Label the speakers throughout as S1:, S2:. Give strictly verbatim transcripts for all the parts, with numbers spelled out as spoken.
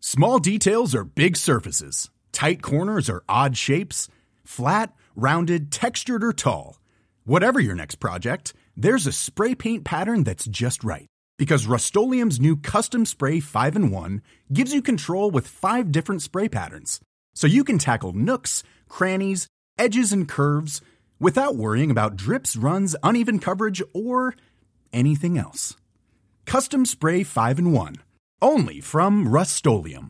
S1: Small details are big surfaces. Tight corners are odd shapes. Flat, rounded, textured, or tall. Whatever your next project, there's a spray paint pattern that's just right. Because Rust-Oleum's new Custom Spray five in one gives you control with five different spray patterns. So you can tackle nooks, crannies, edges, and curves without worrying about drips, runs, uneven coverage, or anything else. Custom Spray five in one. Only from Rust-Oleum.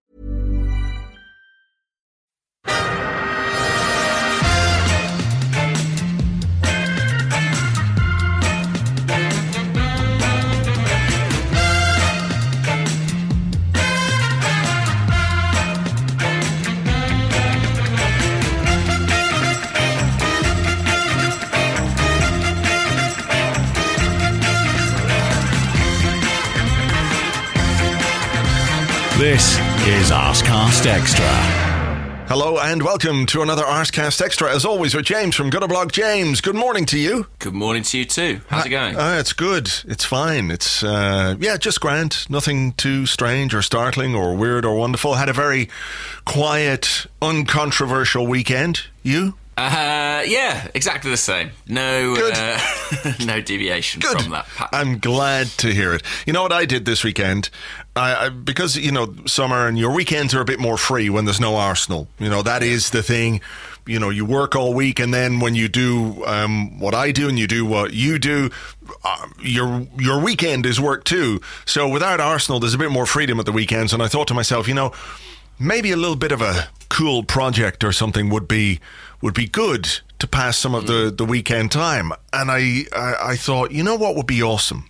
S2: This is Arsecast Extra.
S3: Hello and welcome to another Arsecast Extra. As always, with James from Gutterblog. James, good morning to you.
S4: Good morning to you too. How's
S3: uh,
S4: it going?
S3: Uh, it's good. It's fine. It's, uh, yeah, just grand. Nothing too strange or startling or weird or wonderful. Had a very quiet, uncontroversial weekend. You?
S4: Uh, yeah, exactly the same. No, uh, no deviation
S3: Good.
S4: from that pattern.
S3: I'm glad to hear it. You know what I did this weekend? I, I, because, you know, summer and your weekends are a bit more free when there's no Arsenal. You know, that is the thing. You know, you work all week, and then when you do um, what I do and you do what you do, uh, your your weekend is work too. So without Arsenal, there's a bit more freedom at the weekends. And I thought to myself, you know, maybe a little bit of a cool project or something would be would be good to pass some of the, the weekend time. And I, I, I thought, you know what would be awesome?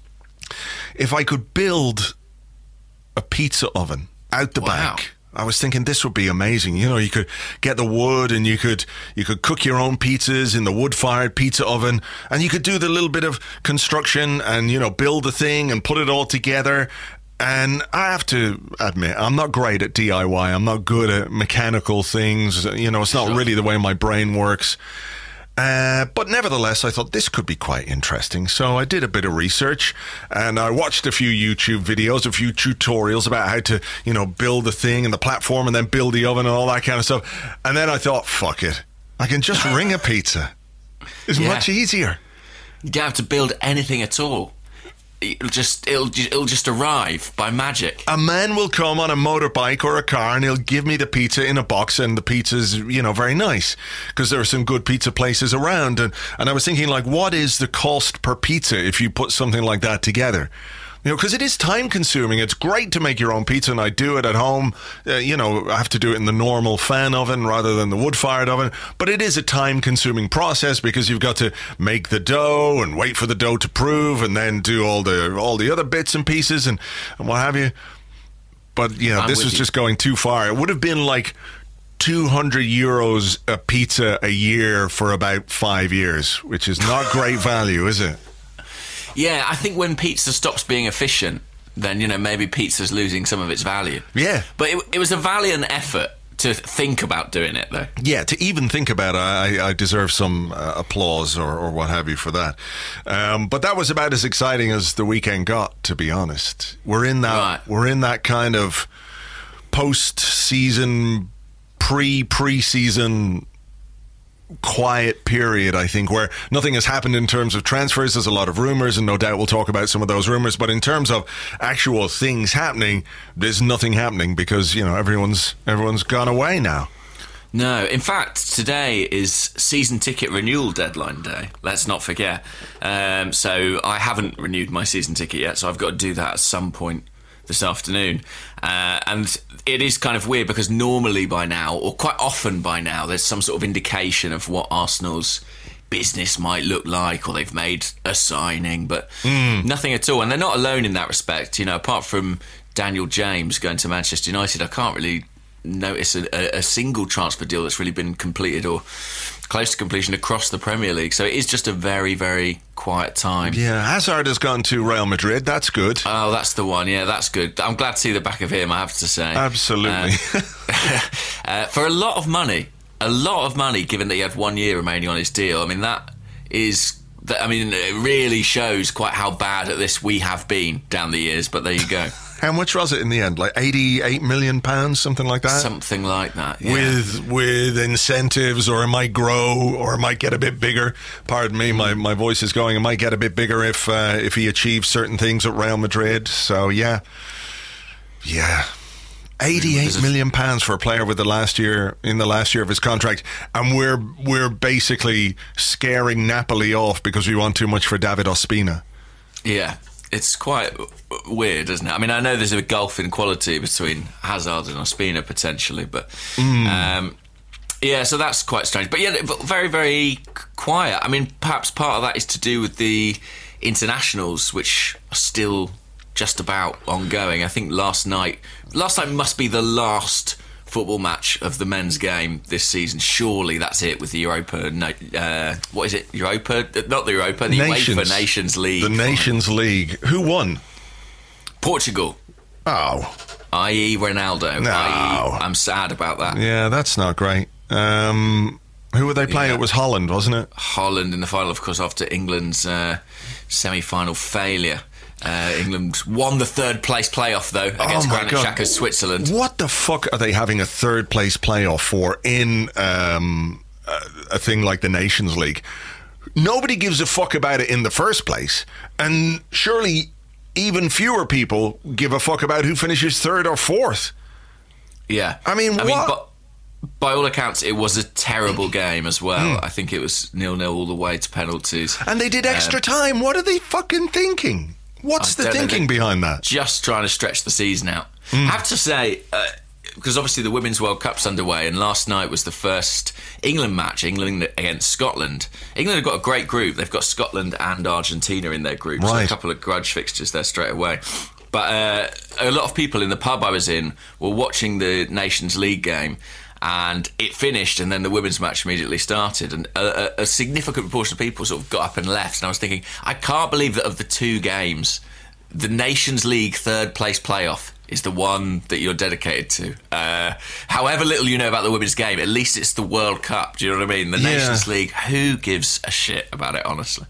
S3: If I could build a pizza oven out the
S4: Wow.
S3: back. I was thinking this would be amazing. You know, you could get the wood and you could you could cook your own pizzas in the wood-fired pizza oven, and you could do the little bit of construction and, you know, build the thing and put it all together. And I have to admit, I'm not great at D I Y. I'm not good at mechanical things. You know, it's not
S4: Sure.
S3: really the way my brain works. Uh, but nevertheless, I thought this could be quite interesting. So I did a bit of research and I watched a few YouTube videos, a few tutorials about how to, you know, build the thing and the platform and then build the oven and all that kind of stuff. And then I thought, fuck it. I can just ring a pizza. It's
S4: Yeah.
S3: much easier.
S4: You don't have to build anything at all. It'll just it'll ju- it'll just arrive by magic.
S3: A man will come on a motorbike or a car and he'll give me the pizza in a box, and the pizza's, you know, very nice because there are some good pizza places around. And, and I was thinking, like, what is the cost per pizza if you put something like that together? You know, because it is time consuming. It's great to make your own pizza, and I do it at home. Uh, you know, I have to do it in the normal fan oven rather than the wood-fired oven. But it is a time consuming process because you've got to make the dough and wait for the dough to prove and then do all the all the other bits and pieces and, and what have you. But, you know,
S4: I'm
S3: this
S4: with
S3: was
S4: you.
S3: just going too far. It would have been like two hundred euros a pizza a year for about five years, which is not great value, is it?
S4: Yeah, I think when pizza stops being efficient, then, you know, maybe pizza's losing some of its value.
S3: Yeah.
S4: But it, it was a valiant effort to think about doing it, though.
S3: Yeah, to even think about it, I, I deserve some uh, applause or, or what have you for that. Um, but that was about as exciting as the weekend got, to be honest. We're in that.
S4: Right.
S3: We're in that kind of post-season, pre-pre-season quiet period, I think, where nothing has happened in terms of transfers. There's a lot of rumours, and no doubt we'll talk about some of those rumours. But in terms of actual things happening, there's nothing happening because, you know, everyone's everyone's gone away now.
S4: No, in fact, today is season ticket renewal deadline day. Let's not forget. Um, so I haven't renewed my season ticket yet, so I've got to do that at some point this afternoon. Uh, and it is kind of weird because normally by now, or quite often by now, there's some sort of indication of what Arsenal's business might look like, or they've made a signing, but mm. nothing at all. And they're not alone in that respect. You know, apart from Daniel James going to Manchester United, I can't really notice a, a, a single transfer deal that's really been completed or close to completion across the Premier League. So it is just a very, very quiet time.
S3: Yeah, Hazard has gone to Real Madrid. That's good.
S4: Oh, that's the one. Yeah, that's good. I'm glad to see the back of him, I have to say.
S3: Absolutely.
S4: Uh, uh, for a lot of money, a lot of money, given that he had one year remaining on his deal. I mean, that is... That, I mean, it really shows quite how bad at this we have been down the years, but there you go.
S3: How much was it in the end? Like eighty-eight million pounds, something like that?
S4: Something like that, yeah.
S3: With with incentives, or it might grow, or it might get a bit bigger. Pardon me, my, my voice is going. It might get a bit bigger if uh, if he achieves certain things at Real Madrid. So, yeah. Yeah. eighty-eight million pounds for a player with the last year in the last year of his contract, and we're we're basically scaring Napoli off because we want too much for David Ospina.
S4: Yeah. It's quite weird, isn't it? I mean, I know there's a gulf in quality between Hazard and Ospina potentially, but mm. um, yeah, so that's quite strange. But yeah, very, very quiet. I mean, perhaps part of that is to do with the internationals, which are still just about ongoing. I think last night, last night must be the last football match of the men's game this season. Surely that's it with the Europa. Uh, what is it? Europa? Not the Europa. The Nations. UEFA Nations League.
S3: The Nations League. Who won?
S4: Portugal.
S3: Oh.
S4: that is. Ronaldo.
S3: No.
S4: that is. I'm sad about that.
S3: Yeah, that's not great. Um, who were they playing? Yeah. It was Holland, wasn't it?
S4: Holland in the final, of course, after England's uh, semi-final failure. Uh, England won the third place playoff though against oh Granit Xhaka's Switzerland.
S3: What the fuck are they having a third place playoff for in um, a, a thing like the Nations League? Nobody gives a fuck about it in the first place, and surely even fewer people give a fuck about who finishes third or fourth.
S4: Yeah,
S3: I mean,
S4: I
S3: what?
S4: mean, but by all accounts, it was a terrible game as well. Mm. I think it was nil-nil all the way to penalties,
S3: and they did extra um, time. What are they fucking thinking? What's I the thinking behind that?
S4: Just trying to stretch the season out. Mm. I have to say, uh, because obviously the Women's World Cup's underway, and last night was the first England match, England against Scotland. England have got a great group. They've got Scotland and Argentina in their group, right. So a couple of grudge fixtures there straight away. But uh, a lot of people in the pub I was in were watching the Nations League game, and it finished, and then the women's match immediately started, and a, a, a significant proportion of people sort of got up and left, and I was thinking, I can't believe that of the two games, the Nations League third place playoff is the one that you're dedicated to. Uh, however little you know about the women's game, at least it's the World Cup, do you know what I mean? The yeah. Nations League, who gives a shit about it, honestly?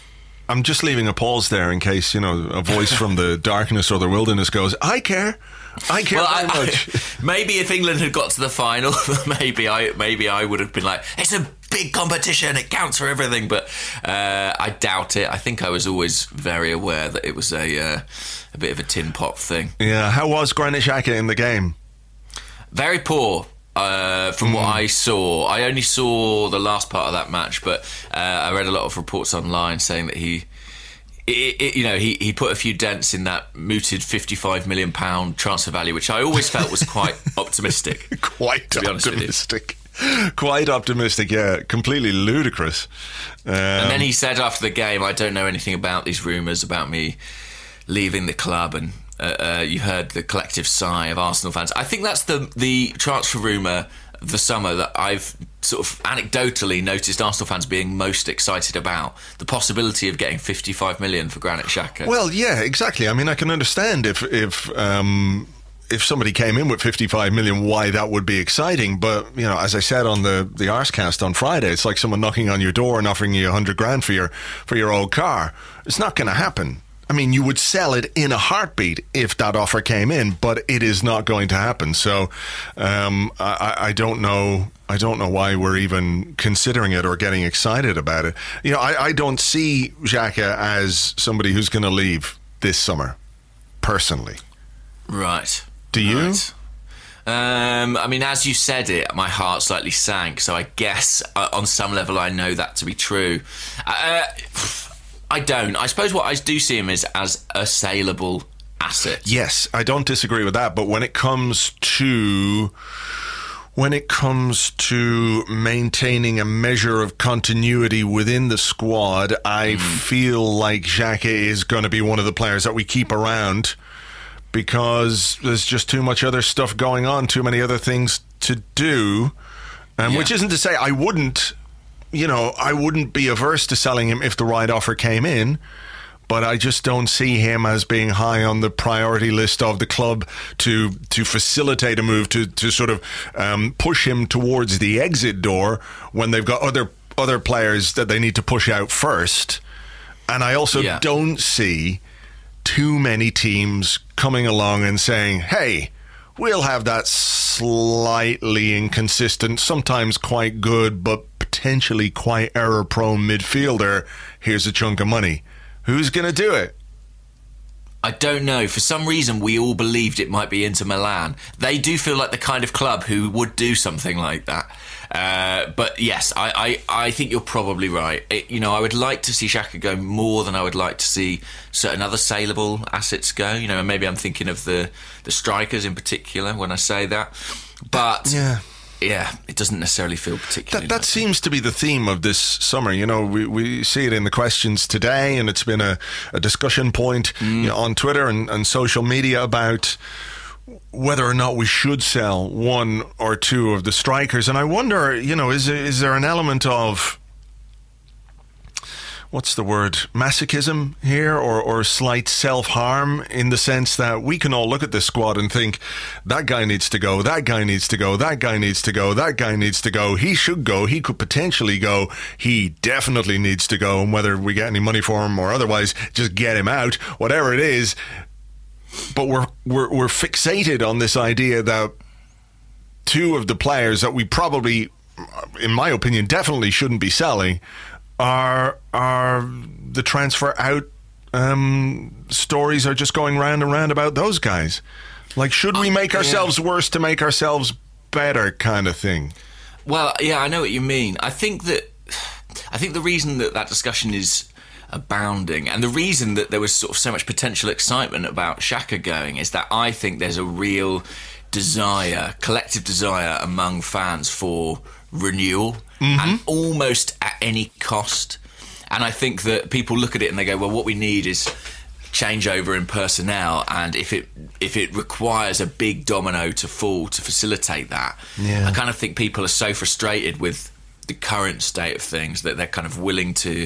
S3: I'm just leaving a pause there in case, you know, a voice from the darkness or the wilderness goes, I care. I care
S4: well,
S3: very
S4: I,
S3: much.
S4: I, maybe if England had got to the final, maybe I maybe I would have been like, it's a big competition, it counts for everything. But uh, I doubt it. I think I was always very aware that it was a uh, a bit of a tin pot thing.
S3: Yeah. How was Granit Xhaka in the game?
S4: Very poor. Uh, from mm. what I saw, I only saw the last part of that match, but uh, I read a lot of reports online saying that he, it, it, you know, he, he put a few dents in that mooted fifty-five million pound transfer value, which I always felt was quite optimistic.
S3: Quite optimistic. Quite optimistic, yeah. Completely ludicrous. Um,
S4: and then he said after the game, I don't know anything about these rumours about me leaving the club, and Uh, uh, you heard the collective sigh of Arsenal fans. I think that's the the transfer rumour of the summer that I've sort of anecdotally noticed Arsenal fans being most excited about. The possibility of getting fifty-five million for Granit Xhaka.
S3: Well, yeah, exactly. I mean, I can understand if if um, if somebody came in with fifty-five million, why that would be exciting. But, you know, as I said on the, the Arsecast on Friday, it's like someone knocking on your door and offering you a hundred grand for your for your old car. It's not going to happen. I mean, you would sell it in a heartbeat if that offer came in, but it is not going to happen. So um, I, I don't know. I don't know why we're even considering it or getting excited about it. You know, I, I don't see Xhaka as somebody who's going to leave this summer, personally.
S4: Right.
S3: Do you?
S4: Right. Um, I mean, as you said it, my heart slightly sank. So I guess uh, on some level, I know that to be true. Uh, I don't. I suppose what I do see him is as a saleable asset.
S3: Yes, I don't disagree with that. But when it comes to when it comes to maintaining a measure of continuity within the squad, I mm. feel like Xhaka is going to be one of the players that we keep around because there's just too much other stuff going on, too many other things to do. Um, yeah. Which isn't to say I wouldn't. You know, I wouldn't be averse to selling him if the right offer came in, but I just don't see him as being high on the priority list of the club to to facilitate a move, to to sort of um, push him towards the exit door when they've got other other players that they need to push out first. And I also yeah. don't see too many teams coming along and saying, hey, we'll have that slightly inconsistent, sometimes quite good, but potentially quite error-prone midfielder. Here's a chunk of money. Who's going to do it?
S4: I don't know. For some reason, we all believed it might be Inter Milan. They do feel like the kind of club who would do something like that. Uh, but yes, I, I, I think you're probably right. It, you know, I would like to see Xhaka go more than I would like to see certain other saleable assets go. You know, maybe I'm thinking of the, the strikers in particular when I say that. But
S3: yeah.
S4: Yeah, it doesn't necessarily feel particularly...
S3: That, that seems to be the theme of this summer. You know, we, we see it in the questions today, and it's been a, a discussion point mm. you know, on Twitter and, and social media about whether or not we should sell one or two of the strikers. And I wonder, you know, is, is there an element of... what's the word, masochism here, or, or slight self-harm, in the sense that we can all look at this squad and think, that guy needs to go, that guy needs to go, that guy needs to go, that guy needs to go, he should go, he could potentially go, he definitely needs to go, and whether we get any money for him or otherwise, just get him out, whatever it is. But we're we're, we're fixated on this idea that two of the players that we probably, in my opinion, definitely shouldn't be selling Are are the transfer out um, stories are just going round and round about those guys? Like, should we make ourselves yeah. worse to make ourselves better, kind of thing?
S4: Well, yeah, I know what you mean. I think that I think the reason that that discussion is abounding, and the reason that there was sort of so much potential excitement about Xhaka going, is that I think there's a real desire, collective desire among fans for renewal, mm-hmm. and almost at any cost. And I think that people look at it and they go, well, what we need is changeover in personnel, and if it if it requires a big domino to fall to facilitate that, yeah. I kind of think people are so frustrated with the current state of things that they're kind of willing to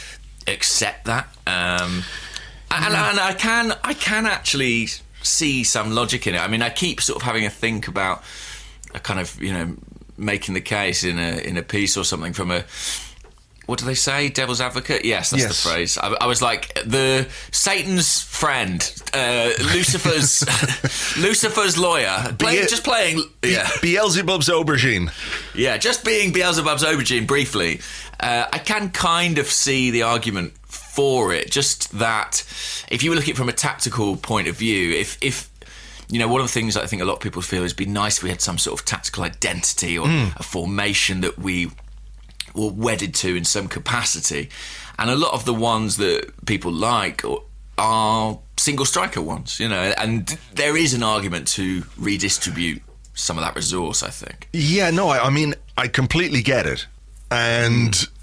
S4: accept that. Um, and, and I can I can actually see some logic in it. I mean, I keep sort of having a think about a kind of, you know, making the case in a in a piece or something from a, what do they say, devil's advocate? Yes, that's yes. the phrase. I, I was like, the Satan's friend, uh, Lucifer's Lucifer's lawyer, play, Be- just playing
S3: Be-
S4: yeah.
S3: Beelzebub's aubergine.
S4: Yeah, just being Beelzebub's aubergine briefly. Uh, I can kind of see the argument for it, just that if you look at it from a tactical point of view, if if you know, one of the things that I think a lot of people feel is it'd be nice if we had some sort of tactical identity or mm. a formation that we were wedded to in some capacity. And a lot of the ones that people like are single striker ones, you know, and there is an argument to redistribute some of that resource, I think.
S3: Yeah, no, I, I mean, I completely get it. And mm.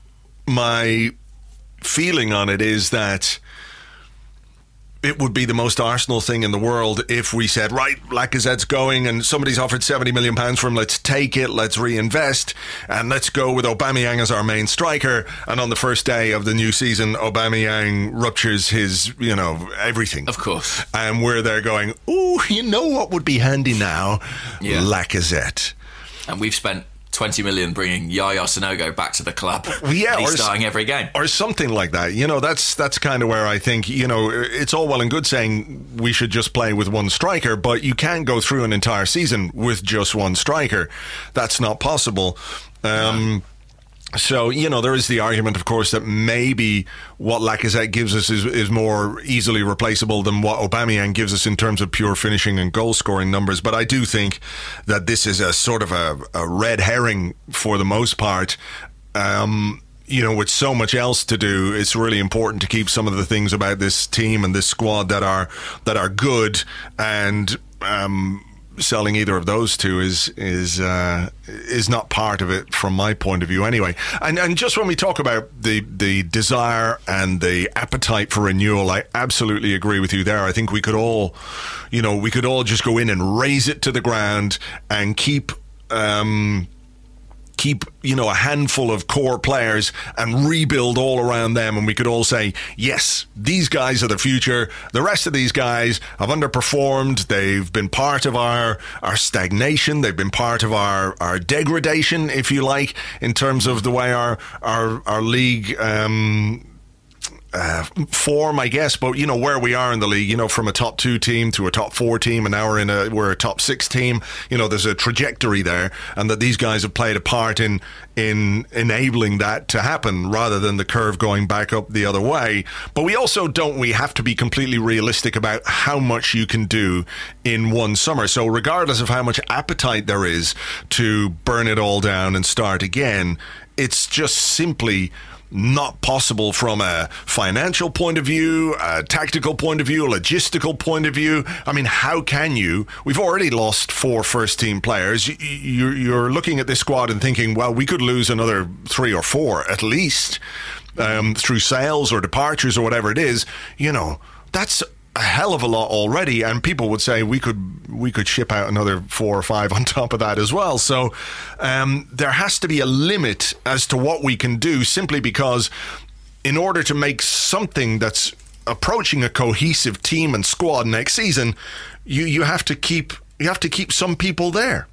S3: my feeling on it is that it would be the most Arsenal thing in the world if we said, right, Lacazette's going and somebody's offered seventy million pounds for him, let's take it, let's reinvest, and let's go with Aubameyang as our main striker. And on the first day of the new season, Aubameyang ruptures his, you know, everything.
S4: Of course.
S3: And we're there going, ooh, you know what would be handy now?
S4: Yeah.
S3: Lacazette.
S4: And we've spent twenty million bringing Yaya Sanogo back to the club.
S3: Yeah,
S4: he's
S3: or,
S4: starting every game.
S3: Or something like that. You know, that's that's kind of where I think, you know, it's all well and good saying we should just play with one striker, but you can't go through an entire season with just one striker. That's not possible. Um, no. So, you know, there is the argument, of course, that maybe what Lacazette gives us is, is more easily replaceable than what Aubameyang gives us in terms of pure finishing and goal-scoring numbers. But I do think that this is a sort of a, a red herring for the most part. Um, you know, with so much else to do, it's really important to keep some of the things about this team and this squad that are that are good, and um selling either of those two is is uh, is not part of it from my point of view anyway. And and just when we talk about the the desire and the appetite for renewal, I absolutely agree with you there. I think we could all, you know, we could all just go in and raze it to the ground and keep um, keep, you know, a handful of core players and rebuild all around them, and we could all say, yes, these guys are the future. The rest of these guys have underperformed. They've been part of our our stagnation. They've been part of our, our degradation, if you like, in terms of the way our our, our league um uh, form, I guess. But you know where we are in the league. You know, from a top two team to a top four team, and now we're in a we're a top six team. You know, there's a trajectory there, and that these guys have played a part in in enabling that to happen, rather than the curve going back up the other way. But we also don't. We have to be completely realistic about how much you can do in one summer. So regardless of how much appetite there is to burn it all down and start again, it's just simply not possible from a financial point of view, a tactical point of view, a logistical point of view. I mean, how can you? We've already lost four first-team players. You're looking at this squad and thinking, well, we could lose another three or four at least um, through sales or departures or whatever it is. You know, that's a hell of a lot already, and people would say we could we could ship out another four or five on top of that as well. So um, there has to be a limit as to what we can do, simply because in order to make something that's approaching a cohesive team and squad next season, you you have to keep you have to keep some people there.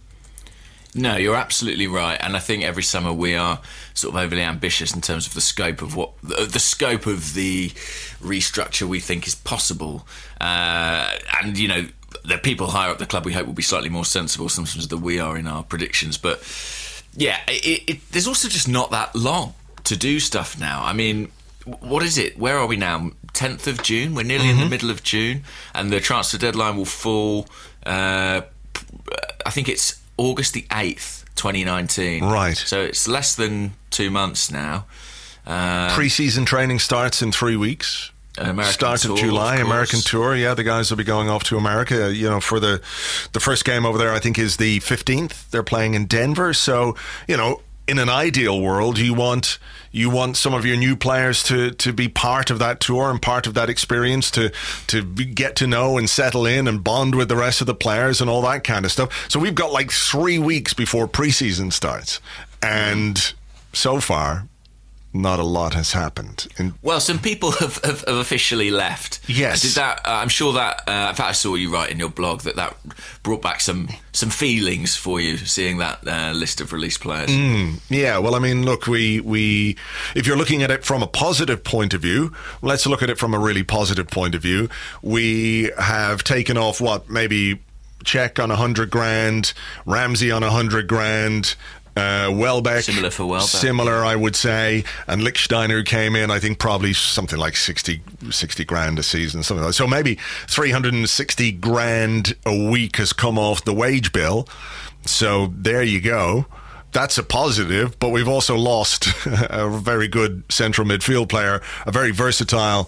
S4: No, you're absolutely right, and I think every summer we are sort of overly ambitious in terms of the scope of what the, the scope of the restructure we think is possible. Uh, and you know, the people higher up the club we hope will be slightly more sensible sometimes than we are in our predictions. But yeah, it, it, there's also just not that long to do stuff now. I mean, what is it? Where are we now? tenth of June. We're nearly mm-hmm. in the middle of June, and the transfer deadline will fall. Uh, I think it's August the eighth, twenty nineteen.
S3: Right.
S4: So it's less than two months now. Um,
S3: Pre-season training starts in three weeks.
S4: American
S3: Start
S4: tour,
S3: of July,
S4: of
S3: American tour. Yeah, the guys will be going off to America. You know, for the the first game over there, I think is the fifteenth. They're playing in Denver. So, you know, in an ideal world, you want you want some of your new players to, to be part of that tour and part of that experience, to to be, get to know and settle in and bond with the rest of the players and all that kind of stuff. So we've got like three weeks before preseason starts, and so far, not a lot has happened. And
S4: well, some people have, have, have officially left.
S3: Yes.
S4: Did that? Uh, I'm sure that. Uh, in fact, I saw you write in your blog that that brought back some some feelings for you, seeing that uh, list of released players.
S3: Mm, yeah. Well, I mean, look, we we if you're looking at it from a positive point of view, let's look at it from a really positive point of view. We have taken off what maybe Cech on a hundred grand, Ramsey on a hundred grand. Uh, Welbeck,
S4: similar for Welbeck.
S3: Similar, I would say. And Lichtsteiner came in, I think, probably something like sixty, sixty grand a season, something like that. So maybe three hundred sixty grand a week has come off the wage bill. So there you go. That's a positive, but we've also lost a very good central midfield player, a very versatile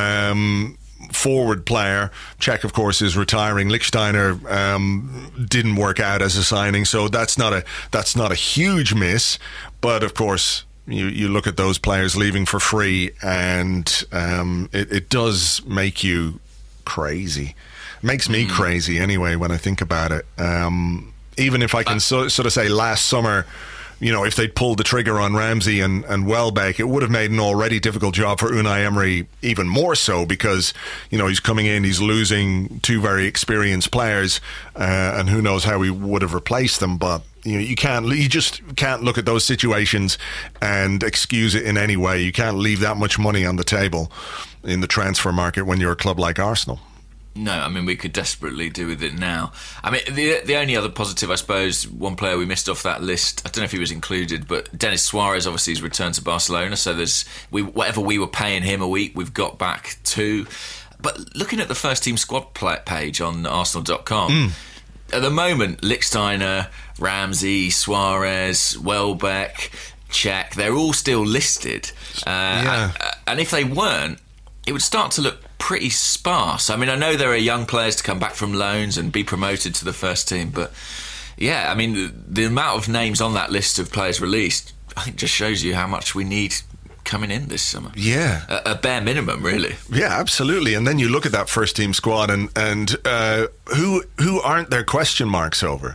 S3: um forward player. Cech, of course, is retiring. Lichtsteiner um, didn't work out as a signing, so that's not a that's not a huge miss. But of course, you you look at those players leaving for free, and um, it, it does make you crazy. It makes me mm. crazy anyway when I think about it. Um, even if I can uh, so, sort of say last summer, you know, if they'd pulled the trigger on Ramsey and, and Welbeck, it would have made an already difficult job for Unai Emery even more so, because, you know, he's coming in, he's losing two very experienced players, uh, and who knows how he would have replaced them. But, you know, you can't, you just can't look at those situations and excuse it in any way. You can't leave that much money on the table in the transfer market when you're a club like Arsenal.
S4: No, I mean, we could desperately do with it now. I mean, the the only other positive, I suppose, one player we missed off that list, I don't know if he was included, but Denis Suarez obviously has returned to Barcelona, so there's we whatever we were paying him a week, we've got back to. But looking at the first team squad page on Arsenal dot com, mm. at the moment, Lichtsteiner, Ramsey, Suarez, Welbeck, Cech, they're all still listed. Uh,
S3: yeah.
S4: and, and if they weren't, it would start to look pretty sparse. I mean, I know there are young players to come back from loans and be promoted to the first team, but yeah, I mean, the, the amount of names on that list of players released, I think, just shows you how much we need coming in this summer.
S3: Yeah.
S4: A, a bare minimum, really.
S3: Yeah, absolutely. And then you look at that first team squad, and, and uh, who who aren't there question marks over?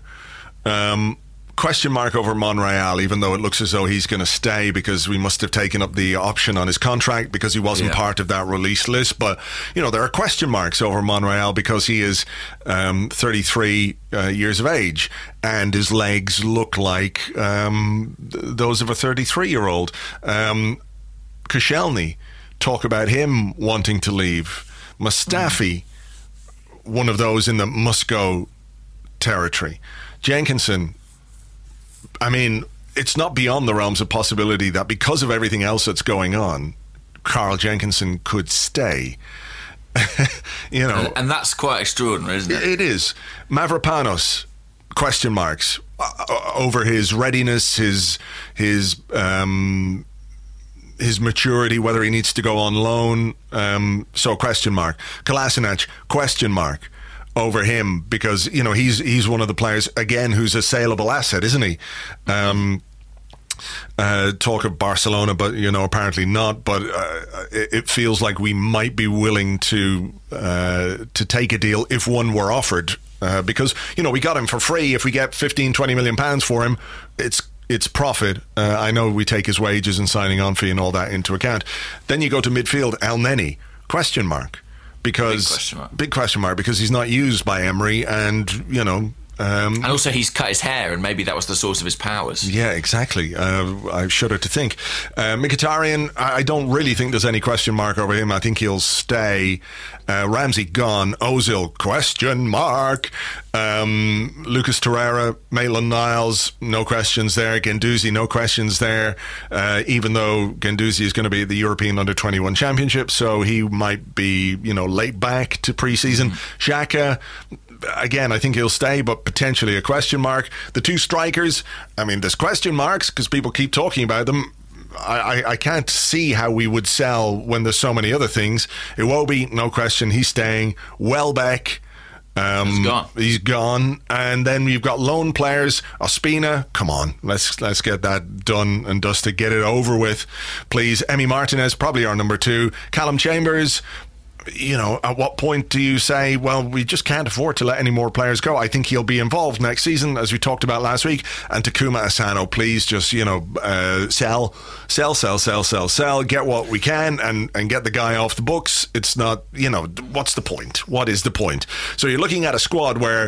S3: Um Question mark over Monreal, even though it looks as though he's going to stay, because we must have taken up the option on his contract because he wasn't yeah. part of that release list. But, you know, there are question marks over Monreal because he is um, thirty-three uh, years of age and his legs look like um, th- those of a thirty-three-year-old. Um, Koscielny talk about him wanting to leave. Mustafi, mm. one of those in the must-go territory. Jenkinson, I mean, it's not beyond the realms of possibility that because of everything else that's going on, Carl Jenkinson could stay. you know,
S4: and, and that's quite extraordinary, isn't it?
S3: It is. Mavropanos, question marks uh, over his readiness, his his um, his maturity, whether he needs to go on loan. Um, so question mark. Kolasinac, question mark over him, because you know he's he's one of the players again who's a saleable asset, isn't he? Um, Uh, talk of Barcelona, but you know apparently not. But uh, it, it feels like we might be willing to uh, to take a deal if one were offered, uh, because you know we got him for free. If we get fifteen, twenty million pounds for him, it's it's profit. Uh, I know we take his wages and signing on fee and all that into account. Then you go to midfield, El Neni, question mark, because
S4: big question mark.
S3: big question mark because he's not used by Emery, and you know. Um,
S4: and also he's cut his hair, and maybe that was the source of his powers.
S3: Yeah, exactly. Uh, I shudder to think. Uh, Mkhitaryan, I, I don't really think there's any question mark over him. I think he'll stay. Uh, Ramsey gone. Ozil, question mark. Um, Lucas Torreira, Maitland-Niles, no questions there. Guendouzi, no questions there. Uh, even though Guendouzi is going to be at the European Under twenty-one Championship, so he might be, you know, late back to pre-season. Mm. Xhaka, again, I think he'll stay, but potentially a question mark. The two strikers, I mean, there's question marks because people keep talking about them. I, I, I can't see how we would sell when there's so many other things. Iwobi, no question, he's staying. Welbeck, um,
S4: he's gone.
S3: He's gone. And then you've got loan players. Ospina, come on, let's let's get that done and dusted, get it over with, please. Emi Martinez, probably our number two. Callum Chambers, you know, at what point do you say, well, we just can't afford to let any more players go? I think he'll be involved next season, as we talked about last week. And Takuma Asano, please just, you know, uh, sell, sell, sell, sell, sell, sell, get what we can and, and get the guy off the books. It's not, you know, what's the point? What is the point? So you're looking at a squad where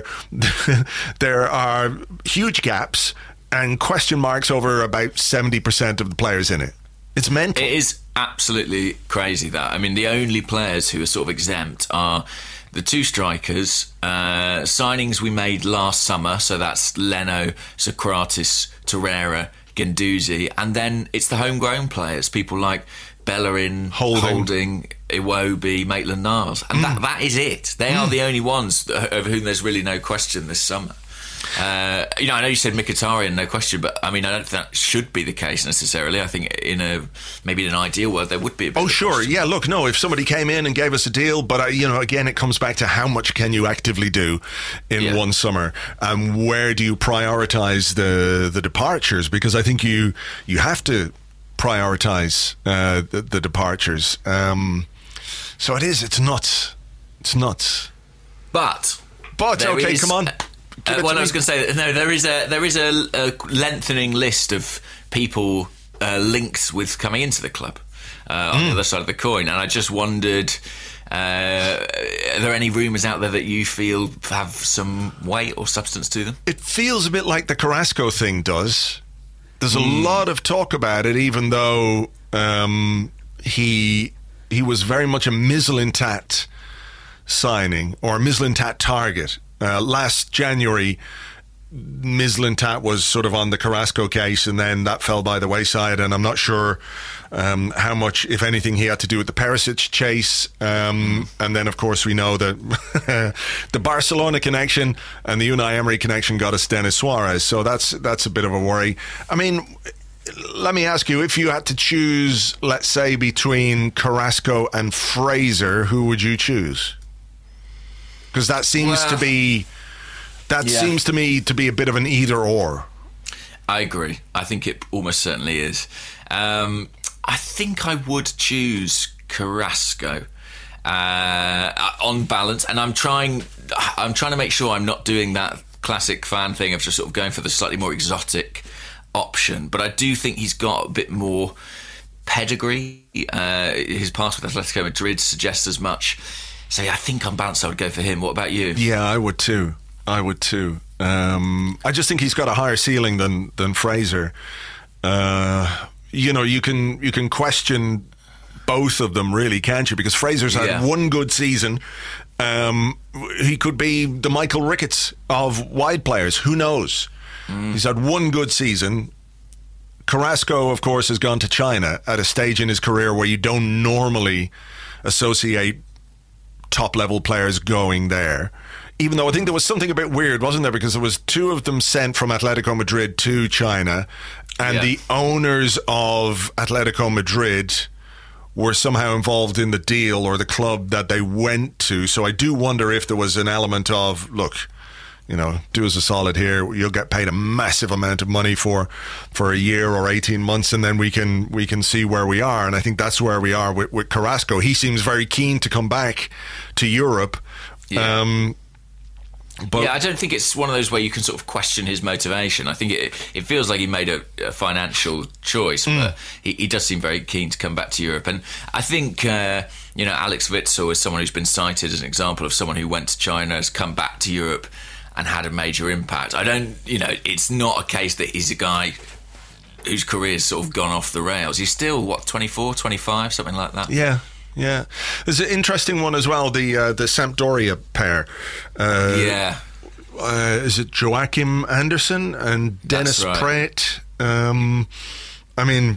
S3: there are huge gaps and question marks over about seventy percent of the players in it. It's mental.
S4: It is absolutely crazy, that. I mean, the only players who are sort of exempt are the two strikers, uh, signings we made last summer, so that's Leno, Socrates, Torreira, Guendouzi, and then it's the homegrown players, people like Bellerin,
S3: Holding,
S4: Holding Iwobi, Maitland-Niles, and mm. that, that is it. They mm. are the only ones over whom there's really no question this summer. Uh, you know, I know you said Mkhitaryan, no question, but I mean, I don't think that should be the case necessarily. I think in a maybe in an ideal world there would be a bit
S3: oh
S4: of
S3: sure
S4: question.
S3: Yeah, look, no, if somebody came in and gave us a deal, but uh, you know, again, it comes back to how much can you actively do in yeah. one summer, and um, where do you prioritize the the departures, because I think you you have to prioritize uh, the, the departures. Um, so it is it's nuts it's nuts
S4: but
S3: but okay
S4: is,
S3: come on.
S4: Uh, well, I was going to say that no. There is a there is a, a lengthening list of people uh, linked with coming into the club uh, on mm. the other side of the coin, and I just wondered: uh, are there any rumours out there that you feel have some weight or substance to them?
S3: It feels a bit like the Carrasco thing does. There's a mm. lot of talk about it, even though um, he he was very much a Mislintat signing or a Mislintat target. Uh, last January, Mislintat was sort of on the Carrasco case, and then that fell by the wayside, and I'm not sure um, how much, if anything, he had to do with the Perisic chase. Um, and then, of course, we know that the Barcelona connection and the Unai Emery connection got us Denis Suarez, so that's that's a bit of a worry. I mean, let me ask you, if you had to choose, let's say, between Carrasco and Fraser, who would you choose? Because that seems well, to be, that yeah. seems to me to be a bit of an either or.
S4: I agree. I think it almost certainly is. Um, I think I would choose Carrasco uh, on balance, and I'm trying. I'm trying to make sure I'm not doing that classic fan thing of just sort of going for the slightly more exotic option. But I do think he's got a bit more pedigree. Uh, his past with Atletico Madrid suggests as much. So yeah, I think on balance I would go for him. What about you?
S3: Yeah, I would too. I would too. Um, I just think he's got a higher ceiling than than Fraser. Uh, you know, you can you can question both of them, really, can't you? Because Fraser's had
S4: Yeah.
S3: one good season. Um, he could be the Michael Ricketts of wide players. Who knows? Mm. He's had one good season. Carrasco, of course, has gone to China at a stage in his career where you don't normally associate top-level players going there. Even though I think there was something a bit weird, wasn't there? Because there was two of them sent from Atletico Madrid to China, and
S4: Yeah.
S3: the owners of Atletico Madrid were somehow involved in the deal or the club that they went to. So I do wonder if there was an element of, look, you know, do us a solid here. You'll get paid a massive amount of money for for a year or eighteen months, and then we can we can see where we are. And I think that's where we are with, with Carrasco. He seems very keen to come back to Europe.
S4: Yeah.
S3: Um, But
S4: yeah, I don't think it's one of those where you can sort of question his motivation. I think it it feels like he made a, a financial choice,
S3: Mm.
S4: but he, he does seem very keen to come back to Europe. And I think, uh, you know, Alex Witsel is someone whose been cited as an example of someone who went to China, has come back to Europe and had a major impact. I don't, you know, it's not a case that he's a guy whose career's sort of gone off the rails. He's still, what, twenty-four, twenty-five, something like that?
S3: Yeah. Yeah, there's an interesting one as well. The uh, the Sampdoria pair. Uh,
S4: Yeah.
S3: Uh, is it Joachim Anderson and Dennis
S4: That's
S3: Praet?
S4: right.
S3: Um, I mean,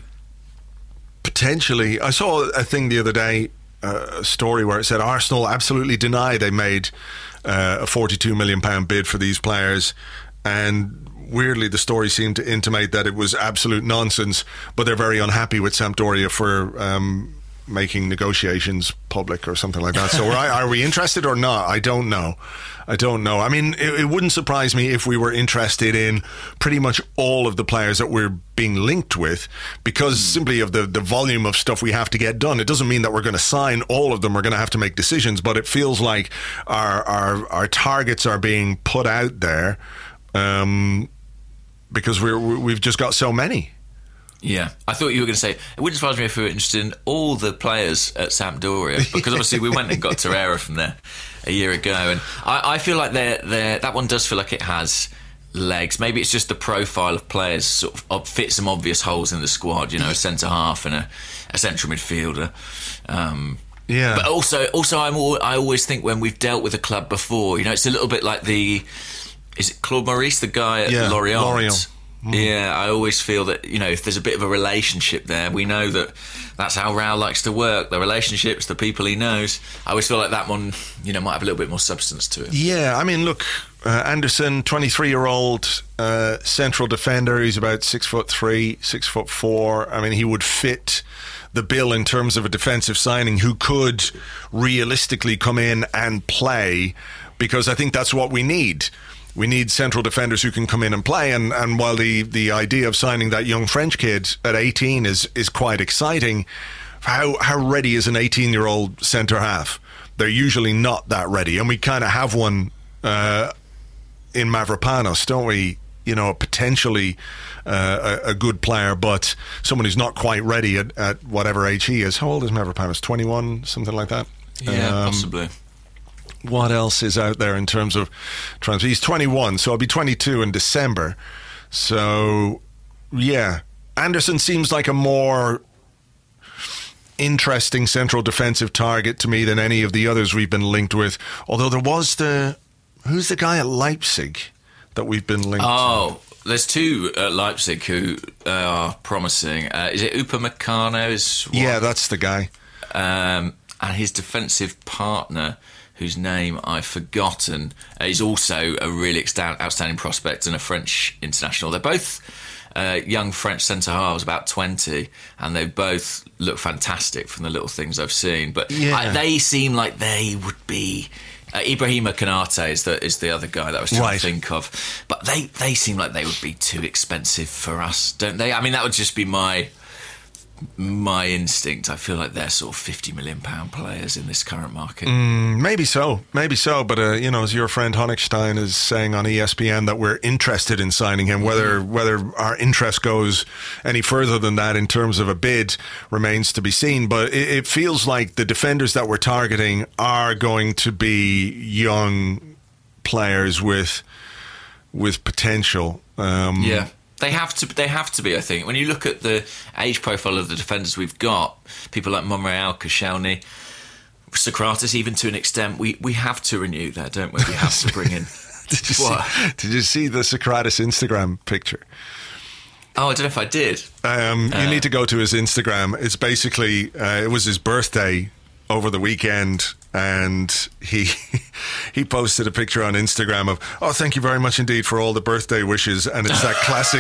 S3: potentially. I saw a thing the other day, uh, a story where it said Arsenal absolutely deny they made uh, a forty-two million pound bid for these players, and weirdly the story seemed to intimate that it was absolute nonsense, but they're very unhappy with Sampdoria for um, making negotiations public or something like that. So are, are we interested or not? I don't know. I don't know. I mean, it, it wouldn't surprise me if we were interested in pretty much all of the players that we're being linked with, because mm. simply of the, the volume of stuff we have to get done. It doesn't mean that we're going to sign all of them. We're going to have to make decisions, but it feels like our our, our targets are being put out there um, because we're, we've just got so many.
S4: Yeah, I thought you were going to say, it wouldn't surprise me if we were interested in all the players at Sampdoria, because obviously we went and got Torreira from there a year ago, and I, I feel like they're, they're, that one does feel like it has legs. Maybe it's just the profile of players sort of fit some obvious holes in the squad, you know, a centre-half and a, a central midfielder. Um,
S3: yeah.
S4: But also, also I'm all, I always think when we've dealt with a club before, you know, it's a little bit like the, is it Claude Maurice, the guy at
S3: yeah,
S4: Lorient?
S3: Lorient.
S4: Mm. Yeah, I always feel that, you know, if there's a bit of a relationship there, we know that that's how Raul likes to work, the relationships, the people he knows. I always feel like that one, you know, might have a little bit more substance to it.
S3: Yeah, I mean, look, uh, Anderson, twenty-three-year-old uh, central defender. He's about six foot three, six foot four. I mean, he would fit the bill in terms of a defensive signing who could realistically come in and play, because I think that's what we need. We need central defenders who can come in and play. And, and while the, the idea of signing that young French kid at eighteen is, is quite exciting, how how ready is an eighteen-year-old centre-half? They're usually not that ready. And we kind of have one uh, in Mavropanos, don't we? You know, potentially uh, a, a good player, but someone who's not quite ready at, at whatever age he is. How old is Mavropanos? twenty-one, something like that?
S4: Yeah,
S3: um,
S4: possibly.
S3: What else is out there in terms of transfer? He's twenty-one, so I'll be twenty-two in December. So, yeah. Anderson seems like a more interesting central defensive target to me than any of the others we've been linked with. Although there was the... Who's the guy at Leipzig that we've been linked
S4: oh, to? There's two at Leipzig who uh, are promising. Uh, is it Upamecano? Is one?
S3: Yeah, that's the guy.
S4: Um, and his defensive partner, whose name I've forgotten, uh, is also a really exta- outstanding prospect and a French international. They're both uh, young French centre-halves, about twenty, and they both look fantastic from the little things I've seen. But
S3: Yeah.
S4: I, they seem like they would be... Uh, Ibrahima Konate is the is the other guy that I was trying
S3: Right.
S4: to think of. But they, they seem like they would be too expensive for us, don't they? I mean, that would just be my... my instinct. I feel like they're sort of fifty million pound players in this current market.
S3: Mm, maybe so, maybe so. But uh, you know, as your friend Honigstein is saying on E S P N, that we're interested in signing him. Whether whether our interest goes any further than that in terms of a bid remains to be seen. But it, it feels like the defenders that we're targeting are going to be young players with with potential. Um,
S4: Yeah. They have to. They have to be. I think when you look at the age profile of the defenders we've got, people like Monreal, Koscielny, Socrates, even to an extent, we, we have to renew there, don't we? We have to bring in.
S3: did, you
S4: what?
S3: see, did you see the Socrates Instagram picture?
S4: Oh, I don't know if I did.
S3: Um,
S4: uh,
S3: you need to go to his Instagram. It's basically uh, it was his birthday over the weekend, and he he posted a picture on Instagram of, oh, thank you very much indeed for all the birthday wishes, and it's that classic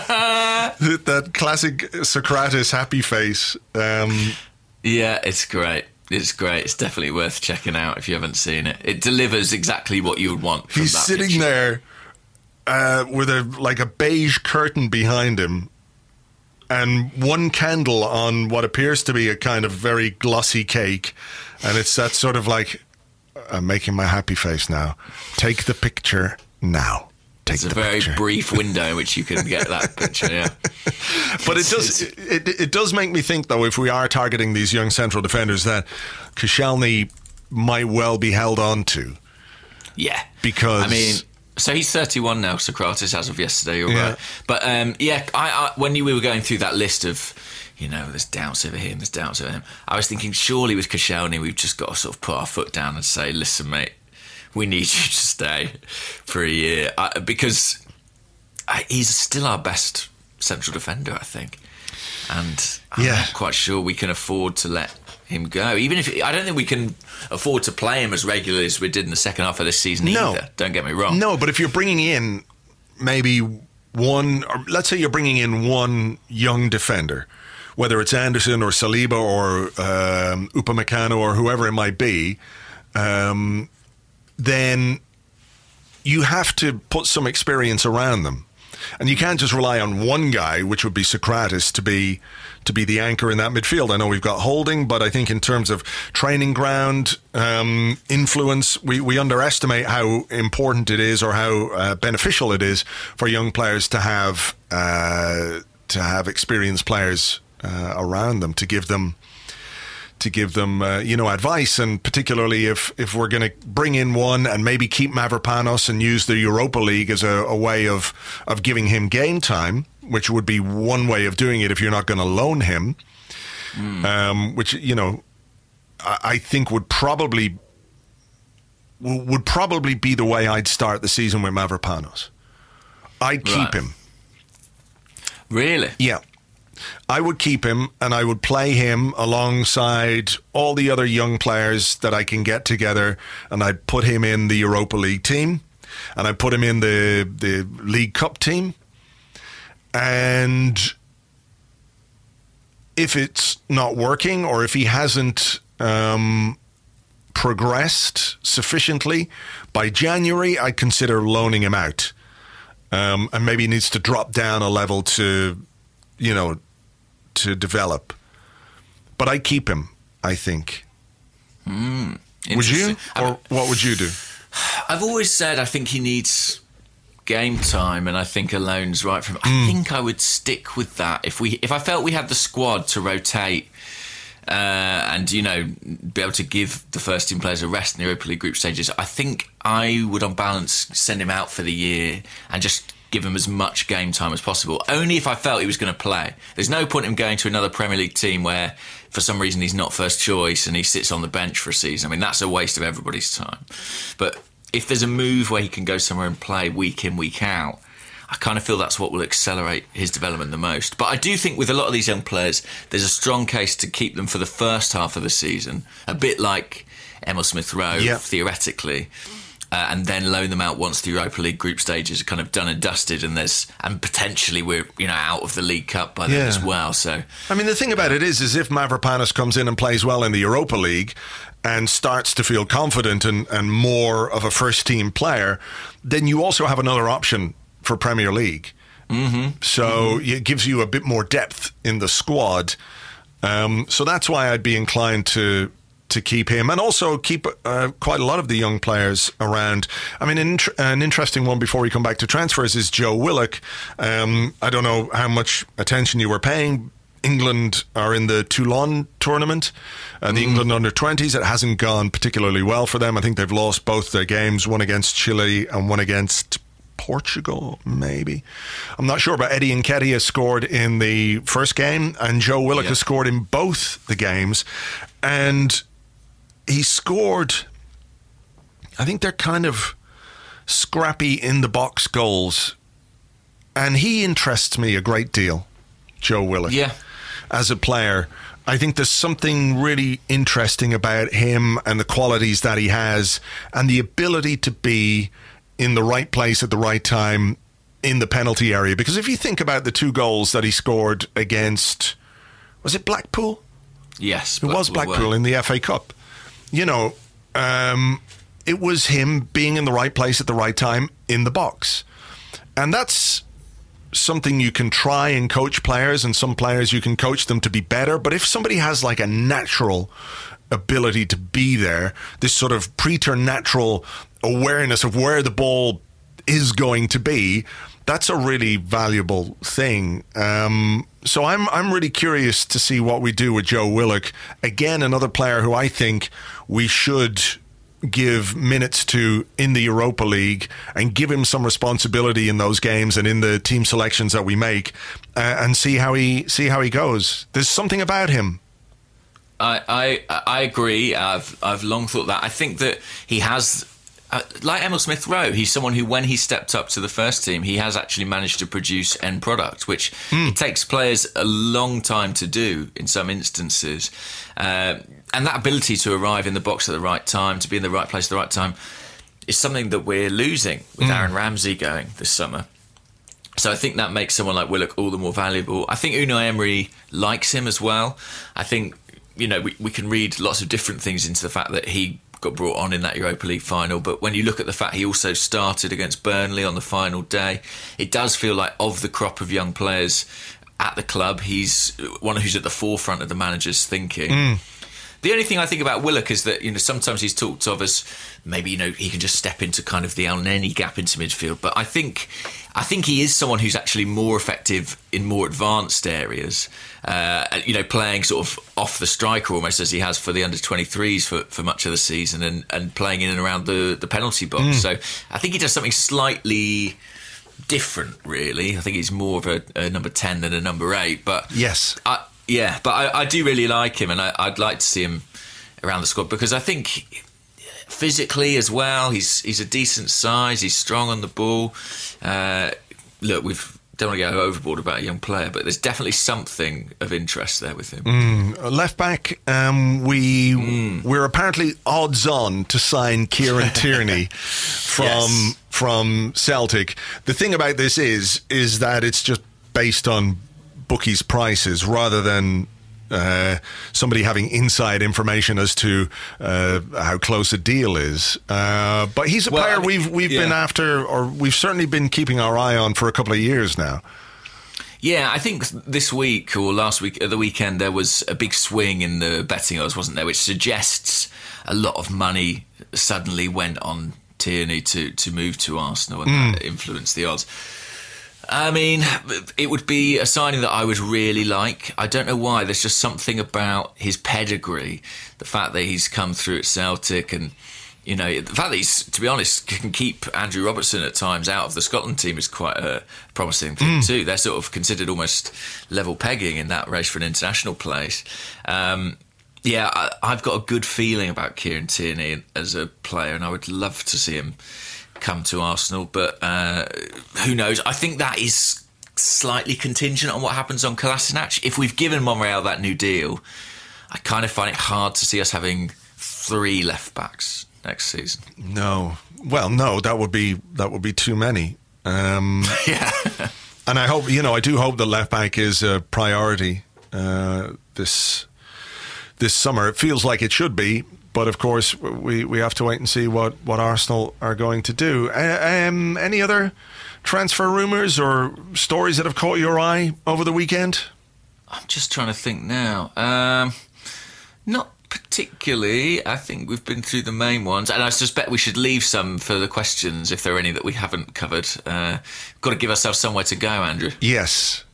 S3: that classic Socrates happy face. Um,
S4: yeah, it's great. It's great. It's definitely worth checking out if you haven't seen it. It delivers exactly what you would want from
S3: he's
S4: that
S3: sitting
S4: picture.
S3: there uh, with a like a beige curtain behind him, and one candle on what appears to be a kind of very glossy cake, and it's that sort of like, I'm making my happy face now. Take the picture now. Take
S4: It's
S3: the
S4: a very
S3: picture.
S4: brief window in which you can get that picture, yeah.
S3: But it does it, it, it does make me think, though, if we are targeting these young central defenders, that Koscielny might well be held on to.
S4: Yeah.
S3: Because...
S4: I mean... So he's thirty-one now, Socrates, as of yesterday, you're
S3: Yeah.
S4: right. But um, yeah, I, I, when you, we were going through that list of, you know, there's doubts over him, there's doubts over him, I was thinking, surely with Koscielny, we've just got to sort of put our foot down and say, listen, mate, we need you to stay for a year. I, because I, he's still our best central defender, I think. And I'm
S3: Yeah.
S4: not quite sure we can afford to let him go. Even if I don't think we can afford to play him as regularly as we did in the second half of this season
S3: No.
S4: either. Don't get me wrong.
S3: No, but if you're bringing in maybe one, or let's say you're bringing in one young defender, whether it's Anderson or Saliba or um, Upamecano or whoever it might be, um, then you have to put some experience around them. And you can't just rely on one guy, which would be Socrates, to be to be the anchor in that midfield. I know we've got Holding, but I think in terms of training ground um, influence, we, we underestimate how important it is, or how uh, beneficial it is for young players to have uh, to have experienced players uh, around them to give them. to give them, uh, you know, advice, and particularly if, if we're going to bring in one and maybe keep Mavropanos and use the Europa League as a, a way of, of giving him game time, which would be one way of doing it if you're not going to loan him, mm. um, which, you know, I, I think would probably would probably be the way I'd start the season with Mavropanos. I'd keep
S4: Right.
S3: him.
S4: Really?
S3: Yeah. I would keep him, and I would play him alongside all the other young players that I can get together, and I'd put him in the Europa League team, and I'd put him in the, the League Cup team. And if it's not working, or if he hasn't um, progressed sufficiently, by January, I'd consider loaning him out. Um, and maybe he needs to drop down a level to, you know, to develop. But I keep him, I think.
S4: Mm,
S3: Would you?
S4: interesting. I
S3: Or
S4: mean,
S3: what would you do?
S4: I've always said I think he needs game time, and I think a loan's right for him. I
S3: Mm.
S4: think I would stick with that if we if I felt we had the squad to rotate uh, and, you know, be able to give the first team players a rest in the Europa League group stages. I think I would, on balance, send him out for the year and just give him as much game time as possible, only if I felt he was going to play. There's no point in him going to another Premier League team where for some reason he's not first choice and he sits on the bench for a season. I mean, that's a waste of everybody's time. But if there's a move where he can go somewhere and play week in, week out, I kind of feel that's what will accelerate his development the most. But I do think with a lot of these young players, there's a strong case to keep them for the first half of the season, a bit like Emil Smith-Rowe,
S3: Yep.
S4: theoretically. Uh, and then loan them out once the Europa League group stages are kind of done and dusted, and there's and potentially we're you know out of the League Cup by then
S3: Yeah.
S4: as well. So
S3: I mean, the thing about it is, is if Mavropanos comes in and plays well in the Europa League and starts to feel confident and, and more of a first-team player, then you also have another option for Premier League. Mm-hmm. So mm-hmm. it gives you a bit more depth in the squad. Um, so that's why I'd be inclined to to keep him, and also keep uh, quite a lot of the young players around. I mean, an, int- an interesting one before we come back to transfers is Joe Willock. Um, I don't know how much attention you were paying. England are in the Toulon tournament, uh, the mm. England under twenties. It hasn't gone particularly well for them. I think they've lost both their games, one against Chile and one against Portugal, maybe. I'm not sure, but Eddie Nketiah scored in the first game, and Joe Willock
S4: yeah.
S3: has scored in both the games. And he scored, I think they're kind of scrappy in the box goals. And he interests me a great deal, Joe Willock.
S4: Yeah.
S3: As a player, I think there's something really interesting about him and the qualities that he has and the ability to be in the right place at the right time in the penalty area. Because if you think about the two goals that he scored against, was it Blackpool?
S4: Yes.
S3: It was Blackpool
S4: well.
S3: in the F A Cup. You know, um, it was him being in the right place at the right time in the box. And that's something you can try and coach players, and some players you can coach them to be better. But if somebody has like a natural ability to be there, this sort of preternatural awareness of where the ball is going to be, that's a really valuable thing. Um, so I'm I'm really curious to see what we do with Joe Willock. Again, another player who I think we should give minutes to in the Europa League and give him some responsibility in those games and in the team selections that we make, uh, and see how he see how he goes. There's something about him.
S4: I I, I agree. I've I've long thought that. I think that he has. Uh, like Emil Smith Rowe, he's someone who, when he stepped up to the first team, he has actually managed to produce end product, which mm. it takes players a long time to do in some instances. Uh, and that ability to arrive in the box at the right time, to be in the right place at the right time, is something that we're losing with mm. Aaron Ramsey going this summer. So I think that makes someone like Willock all the more valuable. I think Unai Emery likes him as well. I think, you know, we, we can read lots of different things into the fact that he got brought on in that Europa League final, but when you look at the fact he also started against Burnley on the final day, it does feel like of the crop of young players at the club, he's one who's at the forefront of the manager's thinking. Mm. The only thing I think about Willock is that, you know, sometimes he's talked of as maybe, you know, he can just step into kind of the El Neni gap into midfield. But I think I think he is someone who's actually more effective in more advanced areas, uh, you know, playing sort of off the striker almost as he has for the under twenty-threes for, for much of the season, and, and playing in and around the, the penalty box. Mm. So I think he does something slightly different, really. I think he's more of a, a number ten than a number eight. But
S3: yes.
S4: I, Yeah, but I, I do really like him, and I, I'd like to see him around the squad because I think physically as well, he's he's a decent size, he's strong on the ball. Uh, look, we don't want to go overboard about a young player, but there's definitely something of interest there with him.
S3: Mm, left back, um, we mm. we're apparently odds on to sign Kieran Tierney from
S4: yes.
S3: from Celtic. The thing about this is is that it's just based on bookies' prices rather than uh, somebody having inside information as to uh, how close a deal is. Uh, but he's a well, player I mean, we've we've yeah. been after, or we've certainly been keeping our eye on for a couple of years now.
S4: Yeah, I think this week or last week at the weekend there was a big swing in the betting odds, wasn't there, which suggests a lot of money suddenly went on Tierney to, to move to Arsenal, and mm. that influenced the odds. I mean, it would be a signing that I would really like. I don't know why. There's just something about his pedigree, the fact that he's come through at Celtic, and, you know, the fact that he's, to be honest, can keep Andrew Robertson at times out of the Scotland team is quite a promising thing mm. too. They're sort of considered almost level pegging in that race for an international place. Um, yeah, I, I've got a good feeling about Kieran Tierney as a player, and I would love to see him come to Arsenal, but uh, who knows? I think that is slightly contingent on what happens on Kolasinac. If we've given Monreal that new deal, I kind of find it hard to see us having three left backs next season.
S3: No, well, no, that would be that would be too many. Um,
S4: yeah,
S3: and I hope you know I do hope that left back is a priority uh, this this summer. It feels like it should be. But of course, we, we have to wait and see what, what Arsenal are going to do. Um, any other transfer rumours or stories that have caught your eye over the weekend?
S4: I'm just trying to think now. Um, not particularly. I think we've been through the main ones. And I suspect we should leave some for the questions if there are any that we haven't covered. Uh, got to give ourselves somewhere to go, Andrew.
S3: Yes.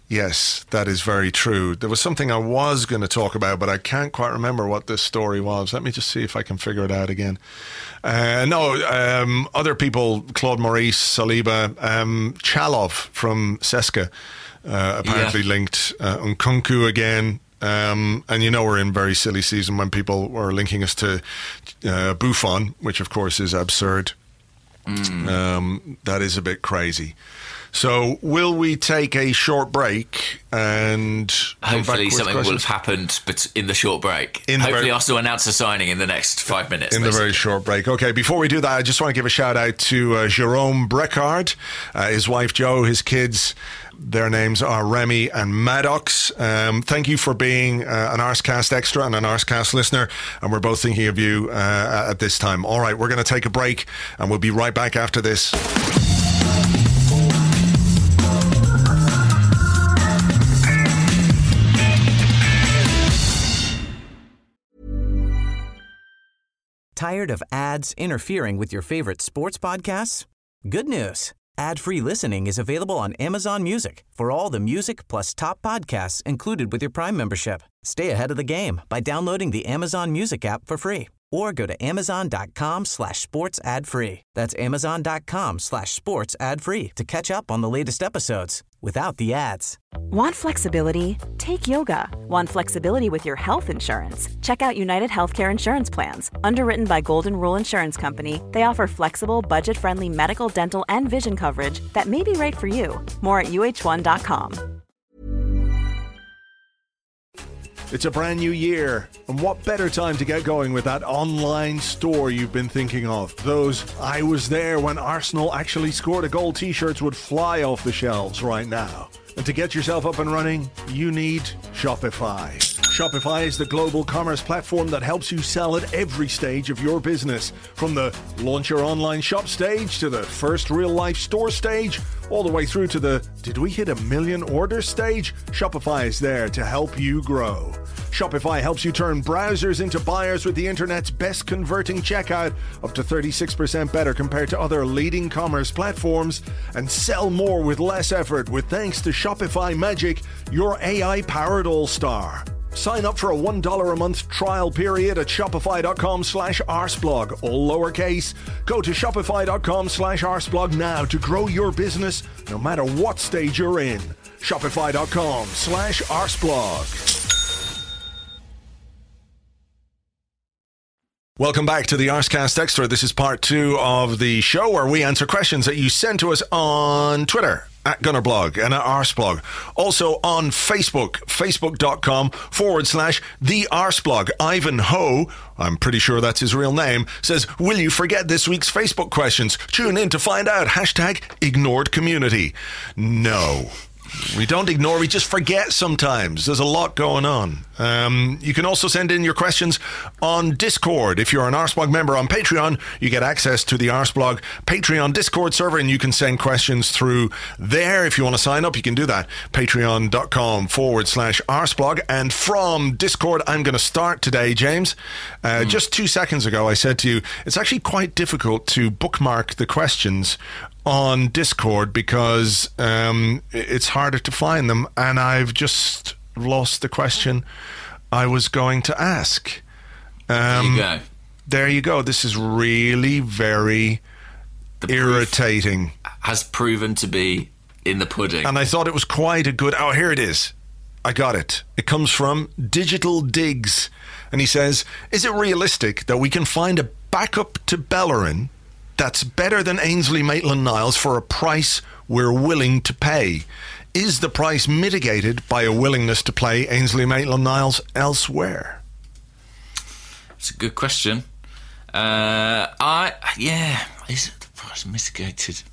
S3: Yes, that is very true. There was something I was going to talk about, but I can't quite remember what this story was. Let me just see if I can figure it out again. Uh, no, um, other people, Claude Maurice, Saliba, um, Chalov from Seska, uh, apparently yeah. linked, uh, Nkunku again. Um, and you know we're in very silly season when people were linking us to uh, Buffon, which of course is absurd. Mm. Um, that is a bit crazy. So will we take a short break and
S4: hopefully something questions? will have happened but in the short break. In hopefully very, Arsenal announce a signing in the next five minutes.
S3: In basically. the very short break. Okay, before we do that, I just want to give a shout out to uh, Jerome Brecard, uh, his wife Jo, his kids. Their names are Remy and Maddox. Um, thank you for being uh, an Arscast Extra and an Arscast listener, and we're both thinking of you uh, at this time. All right, we're going to take a break, and we'll be right back after this.
S5: Tired of ads interfering with your favorite sports podcasts? Good news. Ad-free listening is available on Amazon Music for all the music plus top podcasts included with your Prime membership. Stay ahead of the game by downloading the Amazon Music app for free or go to amazon.com slash sports ad free. That's amazon.com slash sports ad free to catch up on the latest episodes without the ads.
S6: Want flexibility? Take yoga. Want flexibility with your health insurance? Check out United Healthcare Insurance Plans. Underwritten by Golden Rule Insurance Company, they offer flexible, budget-friendly medical, dental, and vision coverage that may be right for you. More at U H one dot com.
S3: It's a brand new year, and what better time to get going with that online store you've been thinking of? Those I was there when Arsenal actually scored a goal t-shirts would fly off the shelves right now. And to get yourself up and running, you need Shopify. Shopify is the global commerce platform that helps you sell at every stage of your business. From the launch your online shop stage to the first real-life store stage, all the way through to the did we hit a million orders stage? Shopify is there to help you grow. Shopify helps you turn browsers into buyers with the internet's best converting checkout, up to thirty-six percent better compared to other leading commerce platforms, and sell more with less effort with thanks to Shopify Magic, your A I-powered all-star. Sign up for a one dollar a month trial period at shopify.com slash arseblog, all lowercase. Go to shopify.com slash arseblog now to grow your business no matter what stage you're in. Shopify.com slash arseblog. Welcome back to the Arscast Extra. This is part two of the show where we answer questions that you send to us on Twitter at Gunnerblog and at Arseblog. Also on Facebook, facebook.com forward slash the Arseblog. Ivan Ho, I'm pretty sure that's his real name, says, will you forget this week's Facebook questions? Tune in to find out. Hashtag ignored community. No. We don't ignore, we just forget sometimes. There's a lot going on. Um, you can also send in your questions on Discord. If you're an Arsblog member on Patreon, you get access to the Arsblog Patreon Discord server, and you can send questions through there. If you want to sign up, you can do that. Patreon.com forward slash Arsblog. And from Discord, I'm going to start today, James. Uh, mm. Just two seconds ago, I said to you, it's actually quite difficult to bookmark the questions on Discord because um, it's harder to find them, and I've just lost the question I was going to ask. Um,
S4: there you go.
S3: There you go. This is really very the irritating.
S4: Has proven to be in the pudding.
S3: And I thought it was quite a good... Oh, here it is. I got it. It comes from Digital Digs. And he says, is it realistic that we can find a backup to Bellerin that's better than Ainsley Maitland-Niles for a price we're willing to pay? Is the price mitigated by a willingness to play Ainsley Maitland-Niles elsewhere?
S4: It's a good question. Uh, I yeah, is the price mitigated?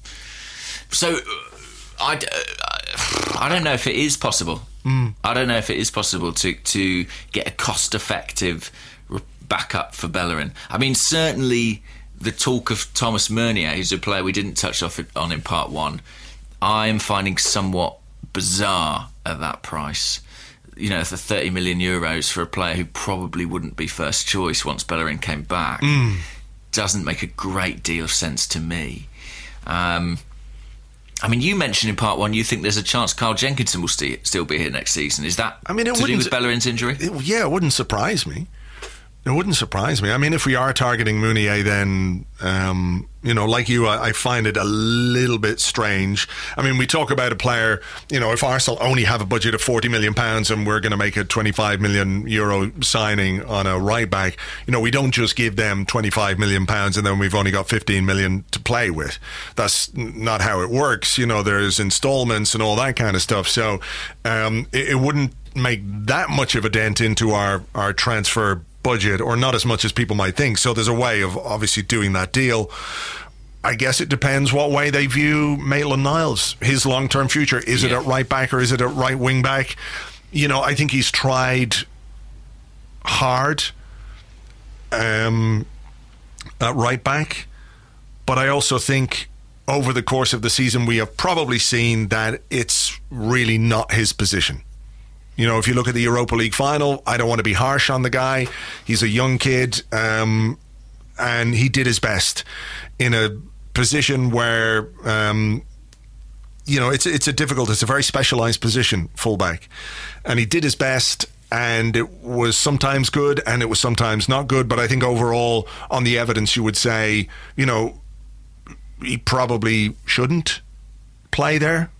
S4: So I, uh, I don't know if it is possible. Mm. I don't know if it is possible to to get a cost-effective backup for Bellerin. I mean, certainly the talk of Thomas Meunier, who's a player we didn't touch off on in part one, I am finding somewhat bizarre at that price. You know, for thirty million euros for a player who probably wouldn't be first choice once Bellerin came back, mm. doesn't make a great deal of sense to me. Um, I mean, you mentioned in part one you think there's a chance Carl Jenkinson will st- still be here next season. Is that
S3: I mean, it
S4: to do
S3: wouldn't-
S4: with Bellerin's injury?
S3: It, yeah, it wouldn't surprise me. It wouldn't surprise me. I mean, if we are targeting Mounier, then, um, you know, like you, I, I find it a little bit strange. I mean, we talk about a player, you know, if Arsenal only have a budget of forty million pounds and we're going to make a twenty-five million euro signing on a right back, you know, we don't just give them twenty-five million pounds and then we've only got fifteen million to play with. That's not how it works. You know, there's installments and all that kind of stuff. So um, it, it wouldn't make that much of a dent into our, our transfer budget, or not as much as people might think. So there's a way of obviously doing that deal. I guess it depends what way they view Maitland-Niles, his long-term future. Is yeah. it at right back or is it at right wing back? You know, I think he's tried hard um, at right back, but I also think over the course of the season we have probably seen that it's really not his position. You know, if you look at the Europa League final, I don't want to be harsh on the guy. He's a young kid, um, and he did his best in a position where, um, you know, it's it's a difficult, it's a very specialised position, fullback. And he did his best, and it was sometimes good, and it was sometimes not good. But I think overall, on the evidence, you would say, you know, he probably shouldn't play there,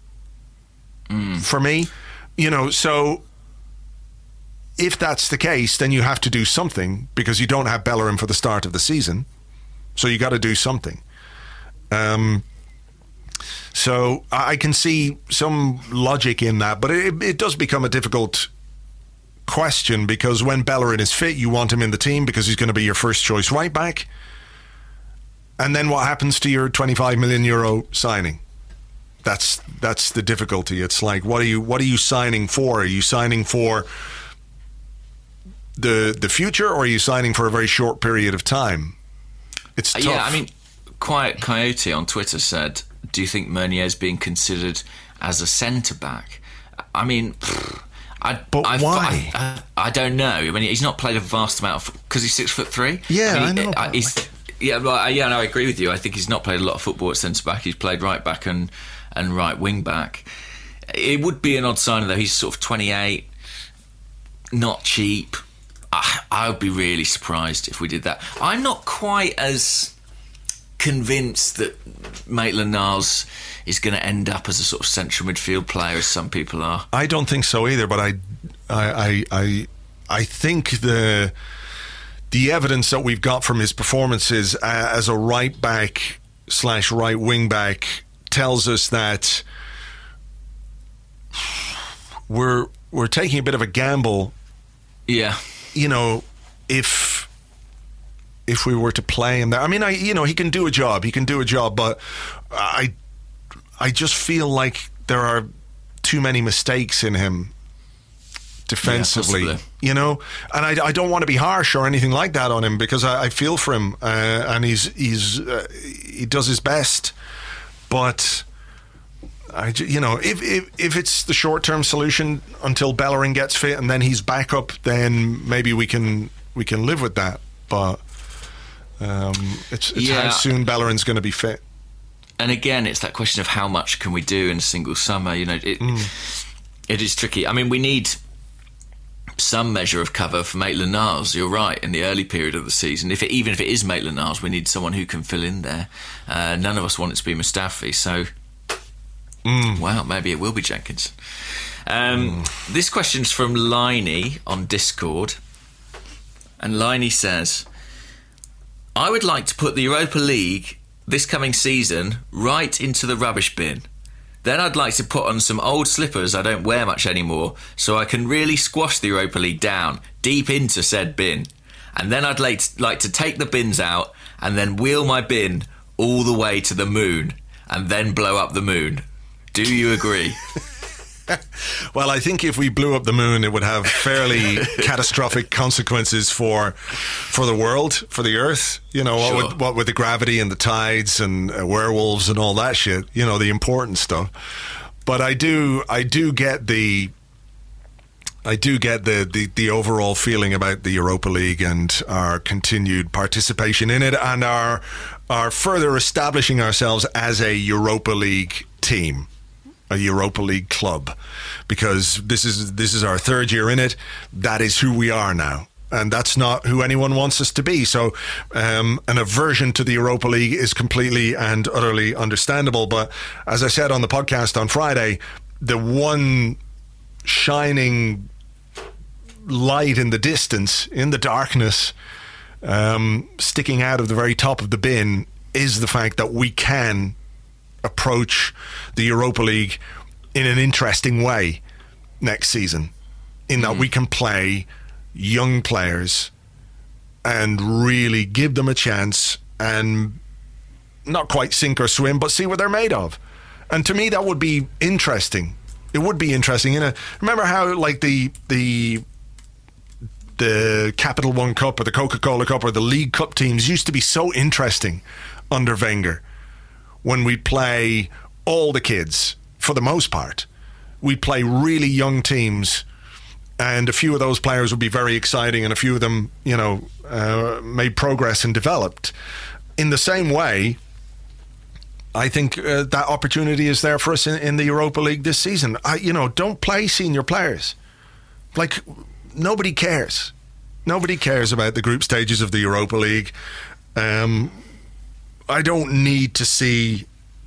S3: mm. for me. You know, so if that's the case, then you have to do something, because you don't have Bellerin for the start of the season. So you got to do something. Um, so I can see some logic in that, but it, it does become a difficult question, because when Bellerin is fit, you want him in the team because he's going to be your first choice right back. And then what happens to your twenty-five million euro signing? That's that's the difficulty. It's like, what are you what are you signing for? Are you signing for the the future, or are you signing for a very short period of time? It's tough.
S4: Yeah, I mean, Quiet Coyote on Twitter said, "Do you think Meunier is being considered as a centre back?" I mean, I
S3: but
S4: I,
S3: why?
S4: I, I, I don't know. I mean, he's not played a vast amount of, because he's six foot three.
S3: Yeah,
S4: I, mean,
S3: I know.
S4: I, he's, yeah, well, yeah, no, I agree with you. I think he's not played a lot of football at centre back. He's played right back and. and right wing back. It would be an odd signing though. He's sort of twenty-eight, not cheap. I, I would be really surprised if we did that. I'm not quite as convinced that Maitland-Niles is going to end up as a sort of central midfield player as some people are.
S3: I don't think so either, but I I I I, I think the the evidence that we've got from his performances uh, as a right back slash right wing back tells us that we're we're taking a bit of a gamble.
S4: Yeah,
S3: you know, if if we were to play him there, I mean, I you know, he can do a job, he can do a job, but I I just feel like there are too many mistakes in him defensively,
S4: yeah,
S3: you know, and I, I don't want to be harsh or anything like that on him, because I, I feel for him, uh, and he's he's uh, he does his best. But I, you know, if, if if it's the short term solution until Bellerin gets fit and then he's back up, then maybe we can we can live with that. But um, it's, it's
S4: yeah.
S3: how soon Bellerin's going to be fit.
S4: And again, it's that question of how much can we do in a single summer. You know, it mm. it is tricky. I mean, we need some measure of cover for Maitland-Niles. You're right, in the early period of the season. If it, even if it is Maitland-Niles, we need someone who can fill in there. Uh, none of us want it to be Mustafi, so mm. wow, maybe it will be Jenkins. Um, mm. This question's from Liney on Discord, and Liney says, "I would like to put the Europa League this coming season right into the rubbish bin. Then I'd like to put on some old slippers I don't wear much anymore, so I can really squash the Europa League down, deep into said bin. And then I'd like to, like to take the bins out and then wheel my bin all the way to the moon and then blow up the moon. Do you agree?"
S3: Well, I think if we blew up the moon, it would have fairly catastrophic consequences for for the world, for the Earth. You know,
S4: Sure.
S3: what, with, what with the gravity and the tides and uh, werewolves and all that shit. You know, the important stuff. But I do, I do get the, I do get the, the the overall feeling about the Europa League and our continued participation in it, and our our further establishing ourselves as a Europa League team a Europa League club, because this is this is our third year in it. That is who we are now. And that's not who anyone wants us to be. So um, an aversion to the Europa League is completely and utterly understandable. But as I said on the podcast on Friday, the one shining light in the distance, in the darkness, um, sticking out of the very top of the bin, is the fact that we can approach the Europa League in an interesting way next season, in that mm. we can play young players and really give them a chance and not quite sink or swim, but see what they're made of. And to me, that would be interesting. It would be interesting. You know, remember how like the the the Capital One Cup or the Coca-Cola Cup or the League Cup teams used to be so interesting under Wenger, when we play all the kids for the most part. We play really young teams, and a few of those players would be very exciting, and a few of them, you know, uh, made progress and developed. In the same way, I think uh, that opportunity is there for us in, in the Europa League this season. I, you know, don't play senior players. Like, nobody cares. Nobody cares about the group stages of the Europa League. Um, I don't need to see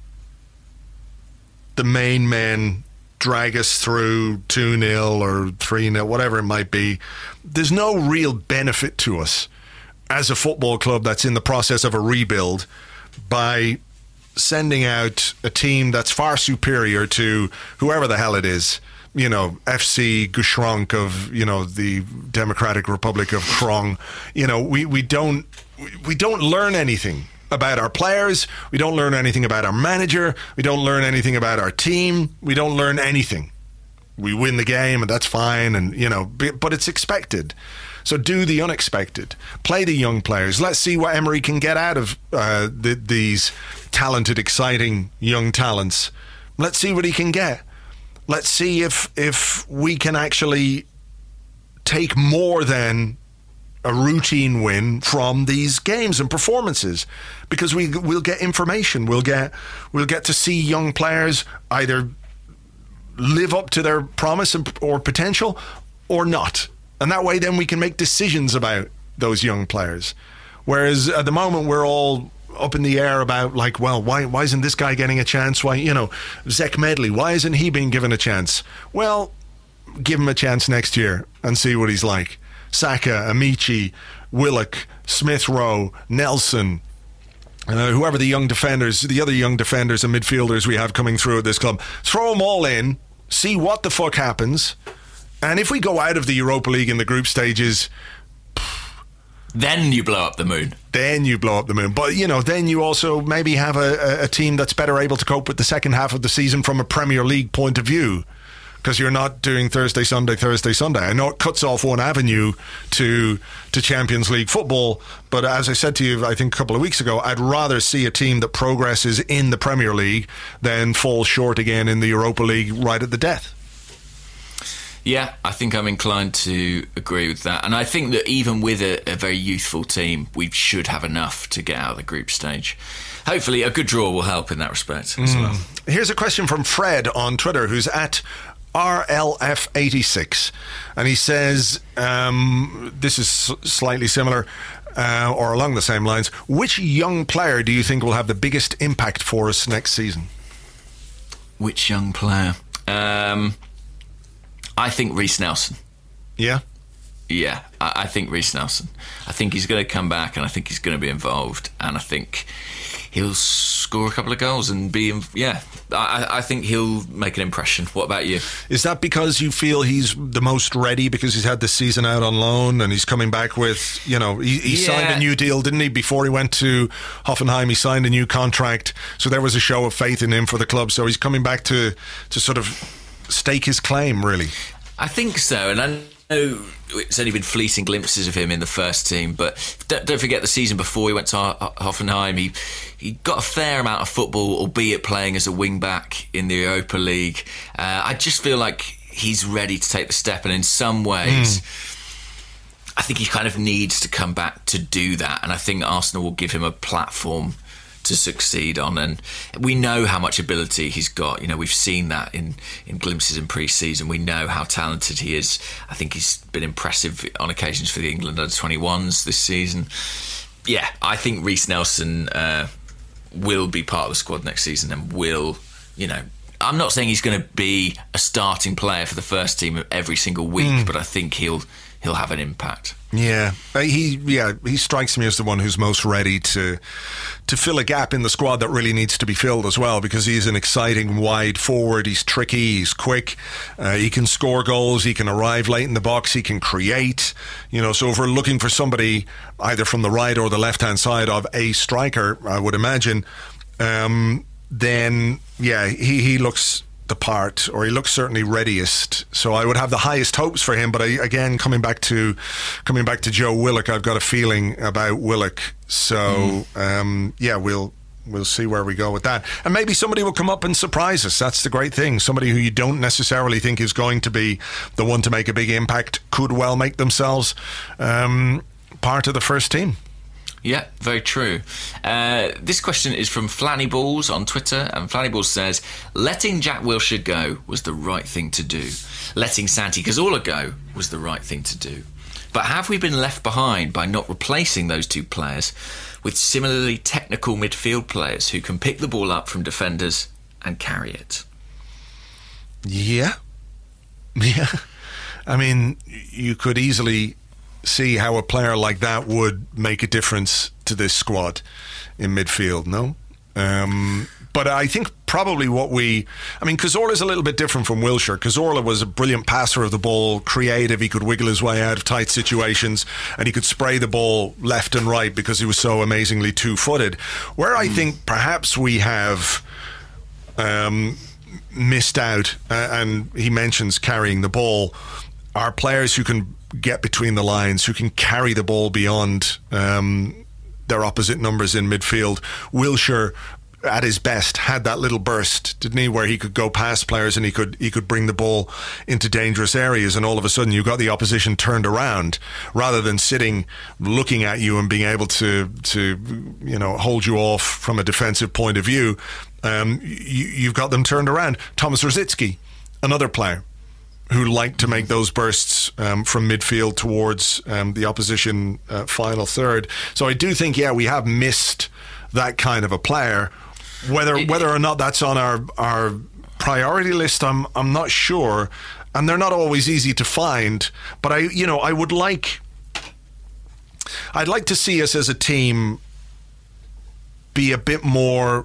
S3: the main men drag us through two nil or three nil, whatever it might be. There's no real benefit to us as a football club that's in the process of a rebuild by sending out a team that's far superior to whoever the hell it is. You know, F C Gushrunk of, you know, the Democratic Republic of Krong. You know, we, we don't we don't learn anything about our players. We don't learn anything about our manager. We don't learn anything about our team. We don't learn anything. We win the game, and that's fine, and you know, but it's expected. So do the unexpected. Play the young players. Let's see what Emery can get out of uh, the, these talented, exciting young talents. Let's see what he can get. Let's see if if we can actually take more than a routine win from these games and performances, because we we'll get information. We'll get we'll get to see young players either live up to their promise or potential or not. And that way then we can make decisions about those young players. Whereas at the moment we're all up in the air about, like, well, why why isn't this guy getting a chance? Why, you know, Zach Medley, why isn't he being given a chance? Well, give him a chance next year and see what he's like. Saka, Amici, Willock, Smith Rowe, Nelson, uh, whoever the young defenders, the other young defenders and midfielders we have coming through at this club, throw them all in, see what the fuck happens. And if we go out of the Europa League in the group stages,
S4: then you blow up the moon.
S3: Then you blow up the moon. But, you know, then you also maybe have a, a team that's better able to cope with the second half of the season from a Premier League point of view, because you're not doing Thursday, Sunday, Thursday, Sunday. I know it cuts off one avenue to to Champions League football, but as I said to you, I think a couple of weeks ago, I'd rather see a team that progresses in the Premier League than falls short again in the Europa League right at the death.
S4: Yeah, I think I'm inclined to agree with that. And I think that even with a, a very youthful team, we should have enough to get out of the group stage. Hopefully a good draw will help in that respect as mm. well.
S3: Here's a question from Fred on Twitter, who's at R L F eighty-six. And he says, um, this is slightly similar uh, or along the same lines. Which young player do you think will have the biggest impact for us next season?
S4: Which young player? Um... I think Reiss Nelson.
S3: Yeah?
S4: Yeah, I, I think Reiss Nelson. I think he's going to come back, and I think he's going to be involved, and I think he'll score a couple of goals and be, in, yeah, I, I think he'll make an impression. What about you?
S3: Is that because you feel he's the most ready because he's had this season out on loan and he's coming back with, you know, he, he yeah. signed a new deal, didn't he? Before he went to Hoffenheim, he signed a new contract, so there was a show of faith in him for the club, so he's coming back to, to sort of stake his claim, really.
S4: I think so, and I know it's only been fleeting glimpses of him in the first team, but don't, don't forget the season before he went to Hoffenheim, he he got a fair amount of football, albeit playing as a wing back in the Europa League. Uh, I just feel like he's ready to take the step, and in some ways mm. I think he kind of needs to come back to do that, and I think Arsenal will give him a platform to succeed on, and we know how much ability he's got. You know, we've seen that in, in glimpses in pre-season. We know how talented he is. I think he's been impressive on occasions for the England under twenty-ones this season. Yeah, I think Reiss Nelson uh, will be part of the squad next season and will, you know, I'm not saying he's going to be a starting player for the first team every single week, mm. but I think he'll he'll have an impact.
S3: Yeah, uh, he yeah he strikes me as the one who's most ready to to fill a gap in the squad that really needs to be filled as well, because he's an exciting wide forward. He's tricky, he's quick, uh, he can score goals, he can arrive late in the box, he can create. You know, so if we're looking for somebody either from the right or the left hand side of a striker, I would imagine, um, then yeah, he he looks the part, or he looks certainly readiest. So I would have the highest hopes for him. But I, again, coming back to coming back to Joe Willock, I've got a feeling about Willock. So mm. um, yeah, we'll we'll see where we go with that. And maybe somebody will come up and surprise us. That's the great thing. Somebody who you don't necessarily think is going to be the one to make a big impact could well make themselves um, part of the first team.
S4: Yeah, very true. Uh, this question is from Flanny Balls on Twitter, and Flanny Balls says, letting Jack Wilshere go was the right thing to do. Letting Santi Cazorla go was the right thing to do. But have we been left behind by not replacing those two players with similarly technical midfield players who can pick the ball up from defenders and carry it?
S3: Yeah. Yeah. I mean, you could easily see how a player like that would make a difference to this squad in midfield, no? Um, but I think probably what we... I mean, Cazorla's a little bit different from Wilshere. Cazorla was a brilliant passer of the ball, creative, he could wiggle his way out of tight situations, and he could spray the ball left and right because he was so amazingly two-footed. Where I think perhaps we have um, missed out, uh, and he mentions carrying the ball, are players who can get between the lines, who can carry the ball beyond um, their opposite numbers in midfield. Wilshere, at his best, had that little burst, didn't he, where he could go past players and he could he could bring the ball into dangerous areas, and all of a sudden you got the opposition turned around rather than sitting looking at you and being able to to you know hold you off from a defensive point of view. Um, you, you've got them turned around. Thomas Rosicky, another player who liked to make those bursts um, from midfield towards um, the opposition uh, final third. So I do think, yeah, we have missed that kind of a player. Whether it, whether or not that's on our our priority list, I'm I'm not sure, and they're not always easy to find. But I, you know, I would like, I'd like to see us as a team be a bit more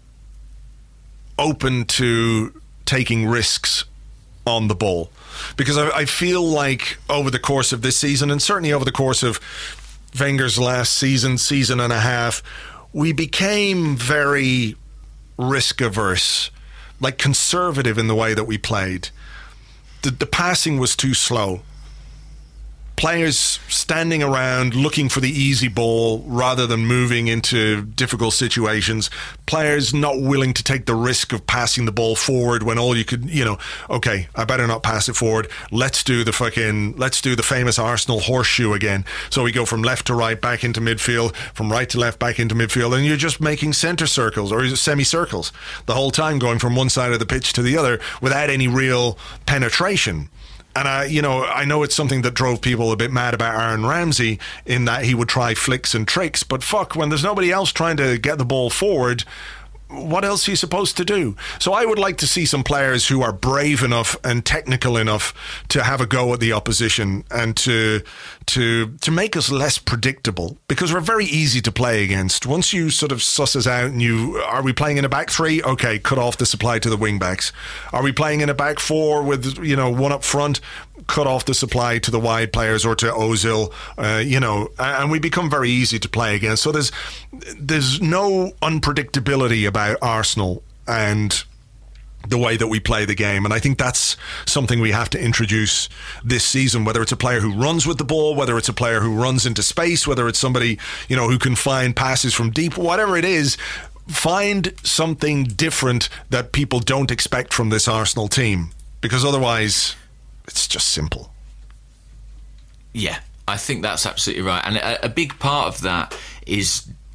S3: open to taking risks on the ball, because I, I feel like over the course of this season, and certainly over the course of Wenger's last season, season and a half, we became very risk averse, like conservative in the way that we played. The, the passing was too slow. Players standing around looking for the easy ball rather than moving into difficult situations. Players not willing to take the risk of passing the ball forward when all you could, you know, okay, I better not pass it forward. Let's do the fucking, let's do the famous Arsenal horseshoe again. So we go from left to right, back into midfield, from right to left, back into midfield, and you're just making centre circles or semicircles the whole time, going from one side of the pitch to the other without any real penetration. And, I, you know, I know it's something that drove people a bit mad about Aaron Ramsey, in that he would try flicks and tricks. But fuck, when there's nobody else trying to get the ball forward, what else are you supposed to do? So I would like to see some players who are brave enough and technical enough to have a go at the opposition and to to to make us less predictable, because we're very easy to play against. Once you sort of suss us out and you, are we playing in a back three? Okay, cut off the supply to the wing backs. Are we playing in a back four with, you know, one up front? Cut off the supply to the wide players or to Ozil, uh, you know, and we become very easy to play against. So there's there's no unpredictability about Arsenal and the way that we play the game. And I think that's something we have to introduce this season, whether it's a player who runs with the ball, whether it's a player who runs into space, whether it's somebody, you know, who can find passes from deep, whatever it is. Find something different that people don't expect from this Arsenal team, because otherwise it's just simple.
S4: Yeah, I think that's absolutely right. And a, a big part of that is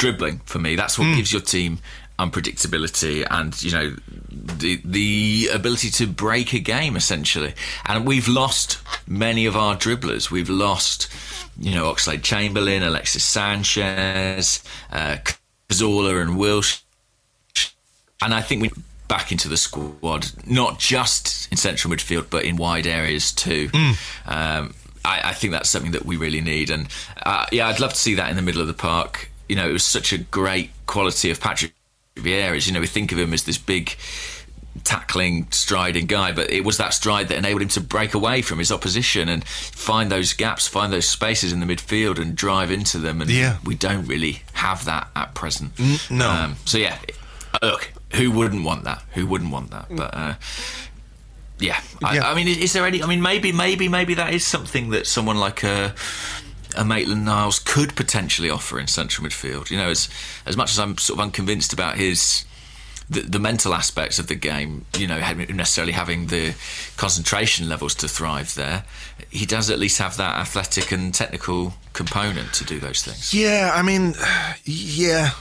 S4: dribbling for me. That's what mm. gives your team unpredictability and, you know, the the ability to break a game, essentially. And we've lost many of our dribblers. We've lost, you know, Oxlade-Chamberlain, Alexis Sanchez, uh, Cazorla and Wilshere. And I think we back into the squad, not just in central midfield, but in wide areas too. Mm. Um, I, I think that's something that we really need. And uh, yeah, I'd love to see that in the middle of the park. You know, it was such a great quality of Patrick Vieira's. You know, we think of him as this big tackling, striding guy, but it was that stride that enabled him to break away from his opposition and find those gaps, find those spaces in the midfield and drive into them. And
S3: yeah.
S4: we don't really have that at present.
S3: N- no.
S4: Um, so yeah, look, who wouldn't want that? Who wouldn't want that? But uh, yeah, I,
S3: yeah.
S4: I mean, is there any? I mean, maybe, maybe, maybe that is something that someone like a. a Maitland-Niles could potentially offer in central midfield. You know, as as much as I'm sort of unconvinced about his the, the mental aspects of the game, you know, necessarily having the concentration levels to thrive there, he does at least have that athletic and technical component to do those things.
S3: Yeah, I mean, yeah.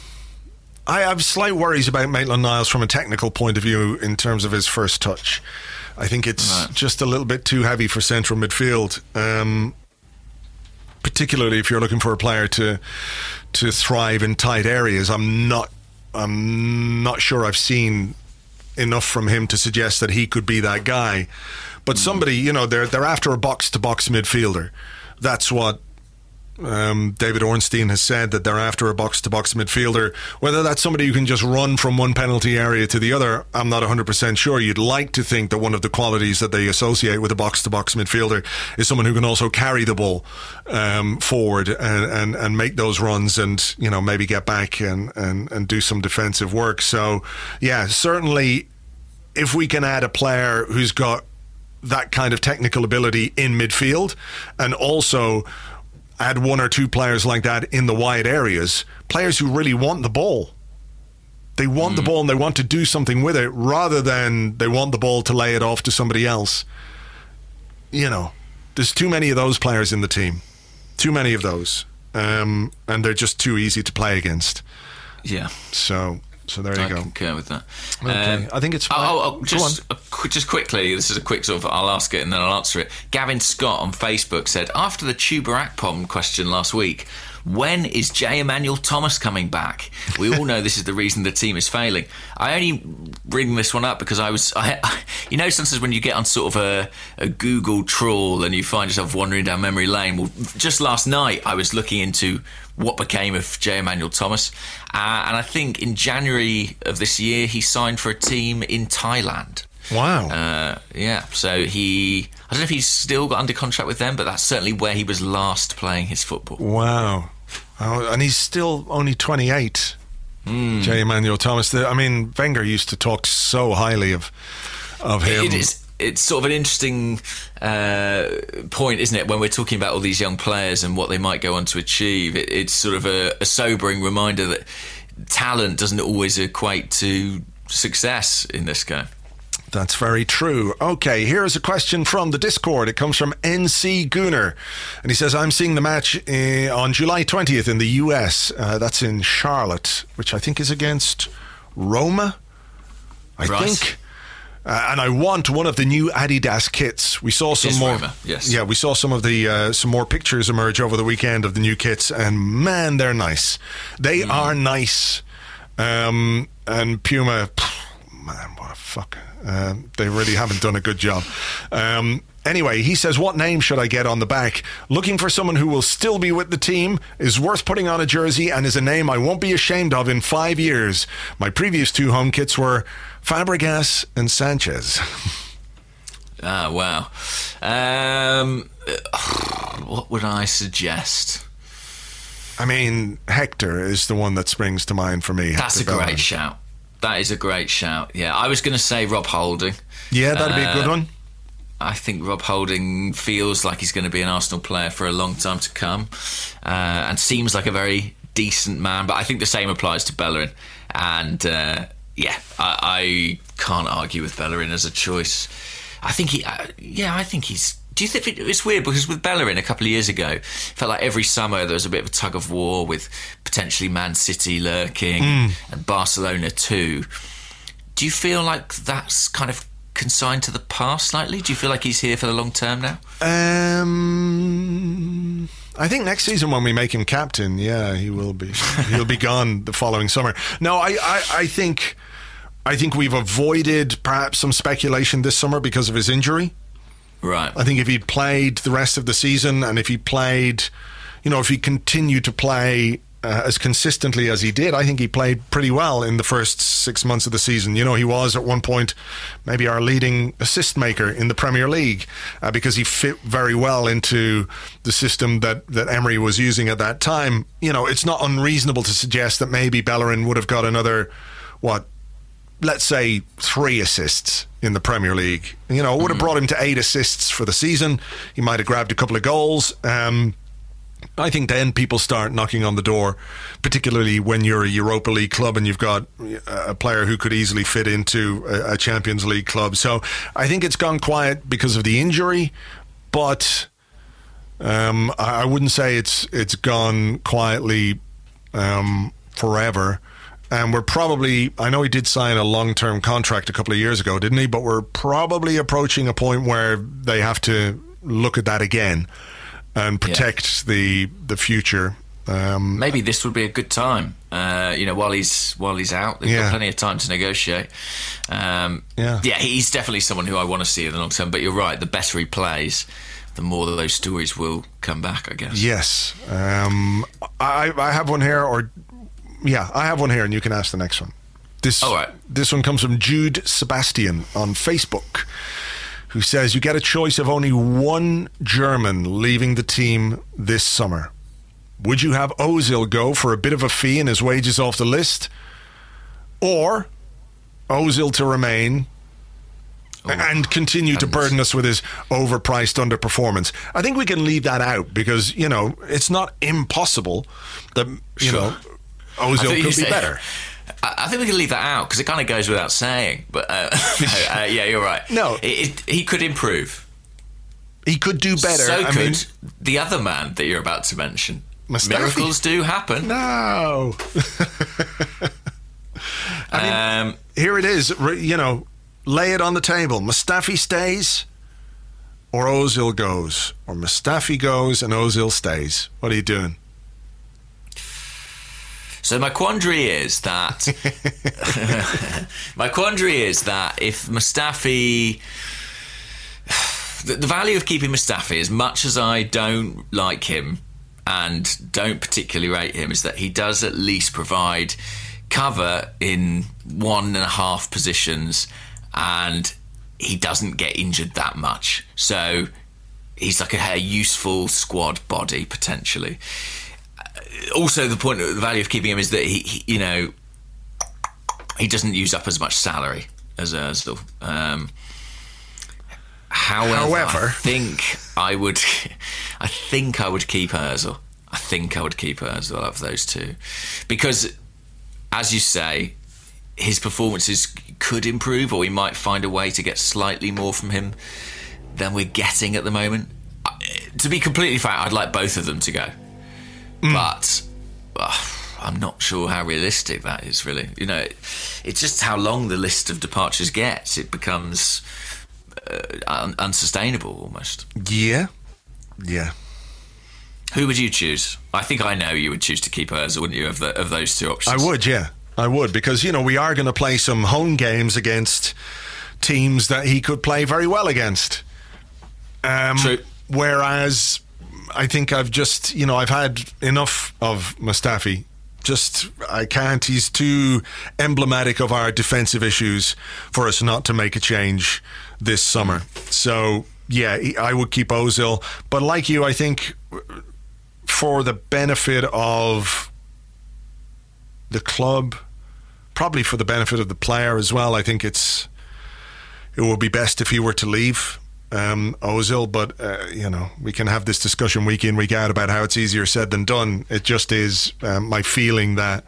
S3: I have slight worries about Maitland-Niles from a technical point of view in terms of his first touch. I think it's right. just a little bit too heavy for central midfield. Um particularly if you're looking for a player to to thrive in tight areas. I'm not I'm not sure I've seen enough from him to suggest that he could be that guy. But somebody, you know, they're they're after a box-to-box midfielder. That's what um, David Ornstein has said, that they're after a box-to-box midfielder. Whether that's somebody who can just run from one penalty area to the other, I'm not one hundred percent sure. You'd like to think that one of the qualities that they associate with a box-to-box midfielder is someone who can also carry the ball um, forward and, and, and make those runs and, you know, maybe get back and, and, and do some defensive work. So, yeah, certainly if we can add a player who's got that kind of technical ability in midfield and also add one or two players like that in the wide areas, players who really want the ball. They want mm. the ball and they want to do something with it rather than they want the ball to lay it off to somebody else. You know, there's too many of those players in the team. Too many of those. Um, and they're just too easy to play against.
S4: Yeah.
S3: So... So there you
S4: I
S3: go.
S4: I concur with that.
S3: Okay.
S4: Um,
S3: I think it's...
S4: Oh, oh, just, uh, just quickly, this is a quick sort of, I'll ask it and then I'll answer it. Gavin Scott on Facebook said, after the Chuba Akpom question last week, when is J. Emmanuel Thomas coming back? We all know this is the reason the team is failing. I only bring this one up because I was... I, I, you know, sometimes when you get on sort of a, a Google trawl and you find yourself wandering down memory lane, well, just last night I was looking into what became of J. Emmanuel Thomas. Uh, and I think in January of this year, he signed for a team in Thailand.
S3: Wow.
S4: Uh, yeah, so he... I don't know if he's still got under contract with them, but that's certainly where he was last playing his football.
S3: Wow. Oh, and he's still only twenty-eight, mm. J. Emmanuel Thomas. The, I mean, Wenger used to talk so highly of, of him.
S4: It is. It's sort of an interesting uh, point, isn't it, when we're talking about all these young players and what they might go on to achieve. It, it's sort of a, a sobering reminder that talent doesn't always equate to success in this game.
S3: That's very true. Okay, here's a question from the Discord. It comes from N C Gooner. And he says, I'm seeing the match uh, on July twentieth in the U S. Uh, that's in Charlotte, which I think is against Roma, I right. think. Uh, and I want one of the new Adidas kits. We saw some more.
S4: Roma, yes.
S3: Yeah, we saw some of the uh, some more pictures emerge over the weekend of the new kits, and man, they're nice. They mm. are nice. Um, and Puma, pff, man, what a fuck. Um, they really haven't done a good job. Um, anyway, he says, what name should I get on the back? Looking for someone who will still be with the team, is worth putting on a jersey, and is a name I won't be ashamed of in five years. My previous two home kits were Fabregas and Sanchez.
S4: Ah, wow. Um, what would I suggest?
S3: I mean, Hector is the one that springs to mind for me.
S4: That's
S3: Hector
S4: a great
S3: Bellerin.
S4: shout. That is a great shout. Yeah, I was going to say Rob Holding.
S3: Yeah, that'd be a good
S4: uh,
S3: one.
S4: I think Rob Holding feels like he's going to be an Arsenal player for a long time to come, uh, and seems like a very decent man. But I think the same applies to Bellerin. And uh, yeah, I, I can't argue with Bellerin as a choice. I think he, uh, yeah, I think he's Do you think it, it's weird because with Bellerin a couple of years ago, it felt like every summer there was a bit of a tug of war with potentially Man City lurking mm. and Barcelona too. Do you feel like that's kind of consigned to the past slightly? Do you feel like he's here for the long term now?
S3: Um, I think next season when we make him captain, yeah, he will be. He'll be gone the following summer. No, I, I, I think, I think we've avoided perhaps some speculation this summer because of his injury.
S4: Right.
S3: I think if he'd played the rest of the season, and if he played, you know, if he continued to play Uh, as consistently as he did, I think he played pretty well in the first six months of the season. You know, he was at one point maybe our leading assist maker in the Premier League uh, because he fit very well into the system that, that Emery was using at that time. You know, it's not unreasonable to suggest that maybe Bellerin would have got another, what, let's say three assists in the Premier League. You know, it would have brought him to eight assists for the season. He might have grabbed a couple of goals. Um, I think then people start knocking on the door, particularly when you're a Europa League club and you've got a player who could easily fit into a, a Champions League club. So I think it's gone quiet because of the injury, but um, I wouldn't say it's it's gone quietly um, forever. And we're probably, I know he did sign a long-term contract a couple of years ago, didn't he? But we're probably approaching a point where they have to look at that again and protect yeah. the the future. Um,
S4: Maybe this would be a good time. Uh, you know, while he's while he's out, they've
S3: yeah.
S4: got plenty of time to negotiate. Um, yeah, yeah, he's definitely someone who I want to see in the long term. But you're right; the better he plays, the more that those stories will come back, I guess.
S3: Yes, um, I I have one here, or yeah, I have one here, and you can ask the next one. This
S4: All right.
S3: This one comes from Jude Sebastian on Facebook, who says, you get a choice of only one German leaving the team this summer. Would you have Ozil go for a bit of a fee and his wages off the list? Or Ozil to remain oh, and continue to burden us with his overpriced underperformance? I think we can leave that out because, you know, it's not impossible that, you
S4: sure.
S3: know, Ozil could be
S4: say-
S3: better.
S4: I think we can leave that out because it kind of goes without saying. But uh, no, uh, yeah, you're right.
S3: No,
S4: it, it, he could improve.
S3: He could do better.
S4: So
S3: I
S4: could
S3: mean,
S4: the other man that you're about to mention.
S3: Mustafi.
S4: Miracles do happen.
S3: No. I mean,
S4: um,
S3: here it is. You know, lay it on the table. Mustafi stays, or Ozil goes, or Mustafi goes and Ozil stays. What are you doing?
S4: So my quandary is that my quandary is that if Mustafi, the, the value of keeping Mustafi, as much as I don't like him and don't particularly rate him, is that he does at least provide cover in one and a half positions, and he doesn't get injured that much. So he's like a, a useful squad body potentially. Also, the point, the value of keeping him is that he, he you know, he doesn't use up as much salary as Ozil. Um, however,
S3: however,
S4: I think I would, I think I would keep Ozil. I think I would keep Ozil out of those two, because, as you say, his performances could improve, or we might find a way to get slightly more from him than we're getting at the moment. To be completely fair, I'd like both of them to go. But uh, I'm not sure how realistic that is, really. You know, it, it's just how long the list of departures gets. It becomes uh, un- unsustainable, almost.
S3: Yeah. Yeah.
S4: Who would you choose? I think I know you would choose to keep Ozil, wouldn't you, of, the, of those two options?
S3: I would, yeah. I would, because, you know, we are going to play some home games against teams that he could play very well against. Um,
S4: True.
S3: Whereas I think I've just, you know, I've had enough of Mustafi. Just, I can't. He's too emblematic of our defensive issues for us not to make a change this summer. So, yeah, I would keep Ozil. But like you, I think for the benefit of the club, probably for the benefit of the player as well, I think it's it would be best if he were to leave. Um, Ozil, but uh, you know, we can have this discussion week in, week out about how it's easier said than done. It just is um, my feeling that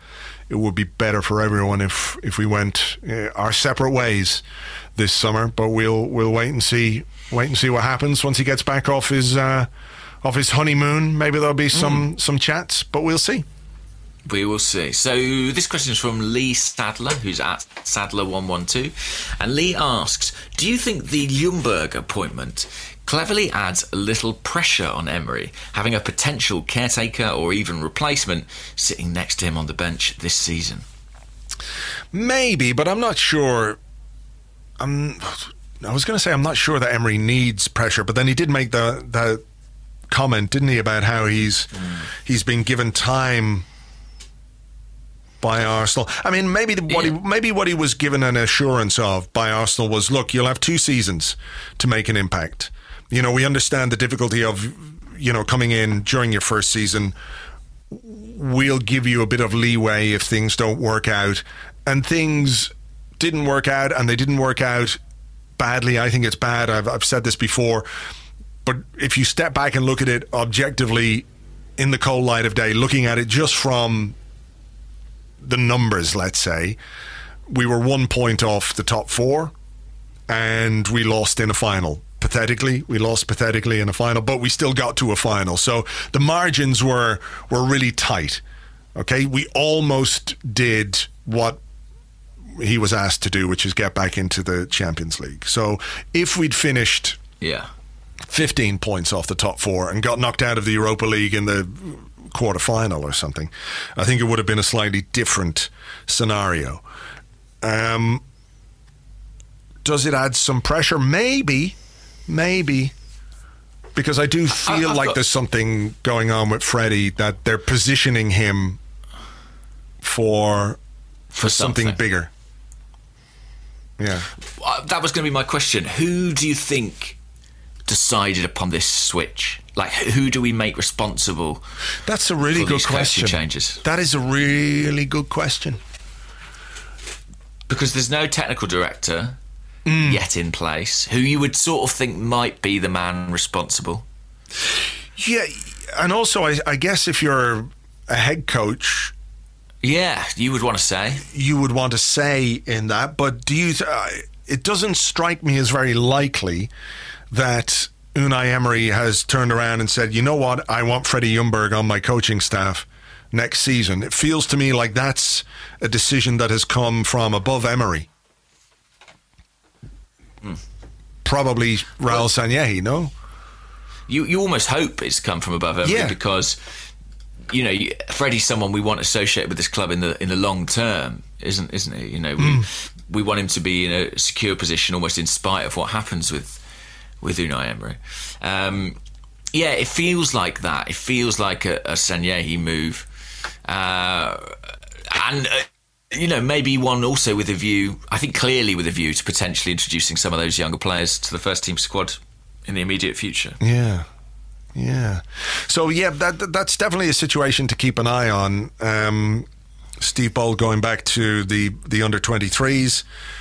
S3: it would be better for everyone if if we went uh, our separate ways this summer. But we'll we'll wait and see wait and see what happens once he gets back off his uh, off his honeymoon. Maybe there'll be some mm. some chats, but we'll see.
S4: We will see. So this question is from Lee Sadler, who's at Sadler one one two. And Lee asks, do you think the Ljungberg appointment cleverly adds a little pressure on Emery, having a potential caretaker or even replacement sitting next to him on the bench this season?
S3: Maybe, but I'm not sure. I'm, I was going to say I'm not sure that Emery needs pressure, but then he did make the, the comment, didn't he, about how he's mm. he's been given time by Arsenal. I mean, maybe the, what yeah. he maybe what he was given an assurance of by Arsenal was, look, you'll have two seasons to make an impact. You know, we understand the difficulty of, you know, coming in during your first season. We'll give you a bit of leeway if things don't work out. And things didn't work out, and they didn't work out badly. I think it's bad. I've, I've said this before. But if you step back and look at it objectively in the cold light of day, looking at it just from the numbers, let's say, we were one point off the top four and we lost in a final. Pathetically, we lost pathetically in a final, but we still got to a final. So the margins were were really tight. Okay, we almost did what he was asked to do, which is get back into the Champions League. So if we'd finished
S4: yeah.
S3: fifteen points off the top four and got knocked out of the Europa League in the quarter-final or something, I think it would have been a slightly different scenario. Um, does it add some pressure? Maybe, maybe, because I do feel I, like got... there's something going on with Freddie, that they're positioning him for for, for something. something bigger. Yeah,
S4: uh, that was going to be my question. Who do you think decided upon this switch? Like, who do we make responsible?
S3: That's a really good question.
S4: Changes?
S3: That is a really good question.
S4: Because there's no technical director mm. yet in place who you would sort of think might be the man responsible.
S3: Yeah, and also I, I guess if you're a head coach,
S4: yeah, you would want to say.
S3: You would want to say in that, but do you? Th- uh, it doesn't strike me as very likely that Unai Emery has turned around and said, you know what, I want Freddie Ljungberg on my coaching staff next season. It feels to me like that's a decision that has come from above Emery. Mm. Probably Raul well, Sanllehi, no?
S4: You you almost hope it's come from above Emery yeah. because, you know, Freddie's someone we want associated with this club in the in the long term, isn't isn't he? You know, we mm. we want him to be in a secure position almost in spite of what happens with with Unai Emery. Um, yeah, it feels like that. It feels like a, a Sanllehi move. Uh, and, uh, you know, maybe one also with a view, I think clearly with a view to potentially introducing some of those younger players to the first team squad in the immediate future.
S3: Yeah, yeah. So, yeah, that that's definitely a situation to keep an eye on. Um, Steve Bold going back to the, the under twenty-threes.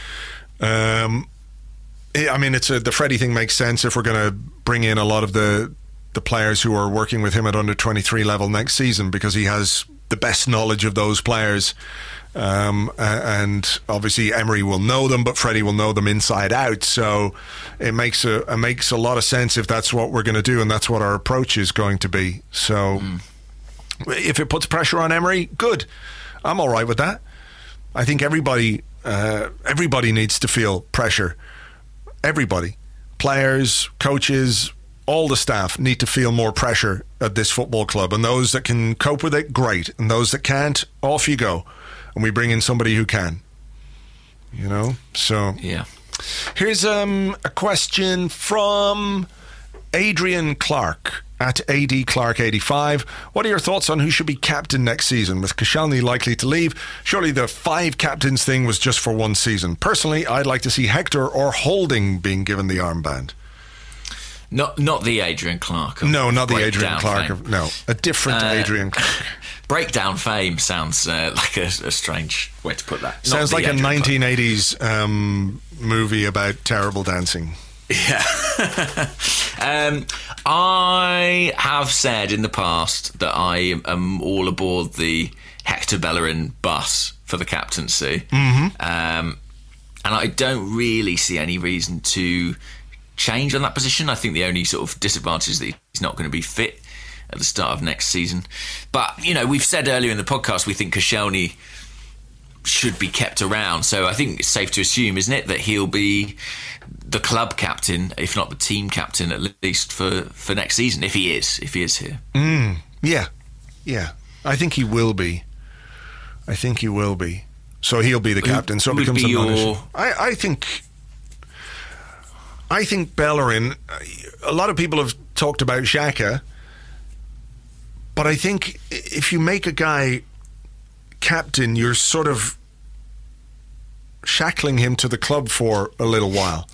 S3: Um I mean, it's a, the Freddie thing makes sense if we're going to bring in a lot of the the players who are working with him at under twenty-three level next season, because he has the best knowledge of those players. Um, and obviously Emery will know them, but Freddie will know them inside out. So it makes a it makes a lot of sense if that's what we're going to do, and that's what our approach is going to be. So mm. if it puts pressure on Emery, good. I'm all right with that. I think everybody uh, everybody needs to feel pressure. Everybody, players, coaches, all the staff need to feel more pressure at this football club. And those that can cope with it, great. And those that can't, off you go. And we bring in somebody who can. You know? So,
S4: yeah.
S3: Here's um, a question from Adrian Clark at A D Clark eighty-five. What are your thoughts on who should be captain next season, with Koscielny likely to leave? Surely the five captains thing was just for one season. Personally, I'd like to see Hector or Holding being given the armband.
S4: Not not the Adrian Clark. Of
S3: no, not the Adrian Clark. Of, no, a different uh, Adrian Clark.
S4: Breakdown fame sounds uh, like a, a strange way to put that.
S3: Sounds like Adrian a nineteen eighties um, movie about terrible dancing.
S4: Yeah. um, I have said in the past that I am all aboard the Hector Bellerin bus for the captaincy.
S3: Mm-hmm.
S4: Um, and I don't really see any reason to change on that position. I think the only sort of disadvantage is that he's not going to be fit at the start of next season. But, you know, we've said earlier in the podcast we think Koscielny should be kept around. So I think it's safe to assume, isn't it, that he'll be the club captain, if not the team captain, at least for, for next season, if he is, if he is here.
S3: Mm, yeah, yeah. I think he will be. I think he will be. So he'll be the captain. So it becomes a non-issue. I, I think... I think Bellerin, a lot of people have talked about Xhaka, but I think if you make a guy captain, you're sort of shackling him to the club for a little while.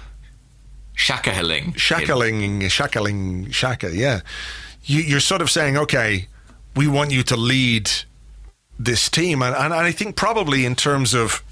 S4: Shackling.
S3: Shackling, shackling, shaka, yeah. You, you're sort of saying, okay, we want you to lead this team. And, and I think probably in terms of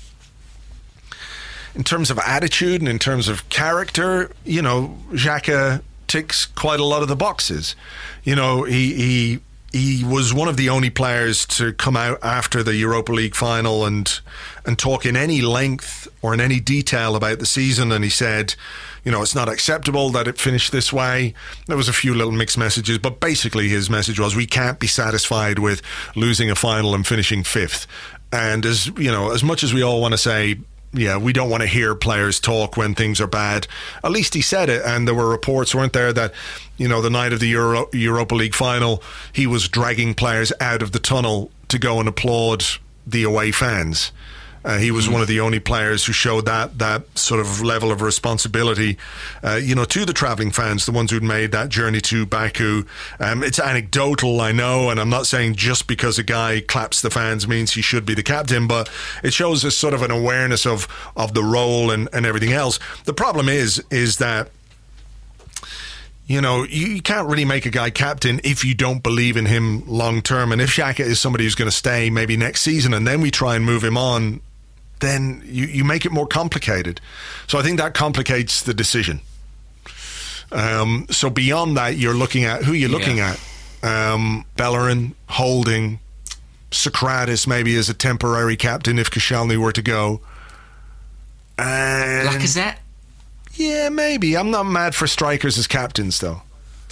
S3: in terms of attitude and in terms of character, you know, Xhaka ticks quite a lot of the boxes. You know, he he he was one of the only players to come out after the Europa League final and and talk in any length or in any detail about the season. And he said, you know, it's not acceptable that it finished this way. There was a few little mixed messages, but basically his message was, we can't be satisfied with losing a final and finishing fifth. And as you know, as much as we all want to say, yeah, we don't want to hear players talk when things are bad, at least he said it. And there were reports, weren't there, that, you know, the night of the Euro- Europa League final, he was dragging players out of the tunnel to go and applaud the away fans. Uh, he was mm. one of the only players who showed that that sort of level of responsibility, uh, you know, to the travelling fans, the ones who'd made that journey to Baku. Um, it's anecdotal, I know, and I'm not saying just because a guy claps the fans means he should be the captain, but it shows us sort of an awareness of of the role and, and everything else. The problem is, is that, you know, you can't really make a guy captain if you don't believe in him long term. And if Xhaka is somebody who's going to stay maybe next season and then we try and move him on, then you, you make it more complicated. So I think that complicates the decision. Um, so beyond that, you're looking at who you're looking yeah. at. Um, Bellerin, Holding, Socrates maybe as a temporary captain if Koscielny were to go. And
S4: Lacazette?
S3: Yeah, maybe. I'm not mad for strikers as captains, though.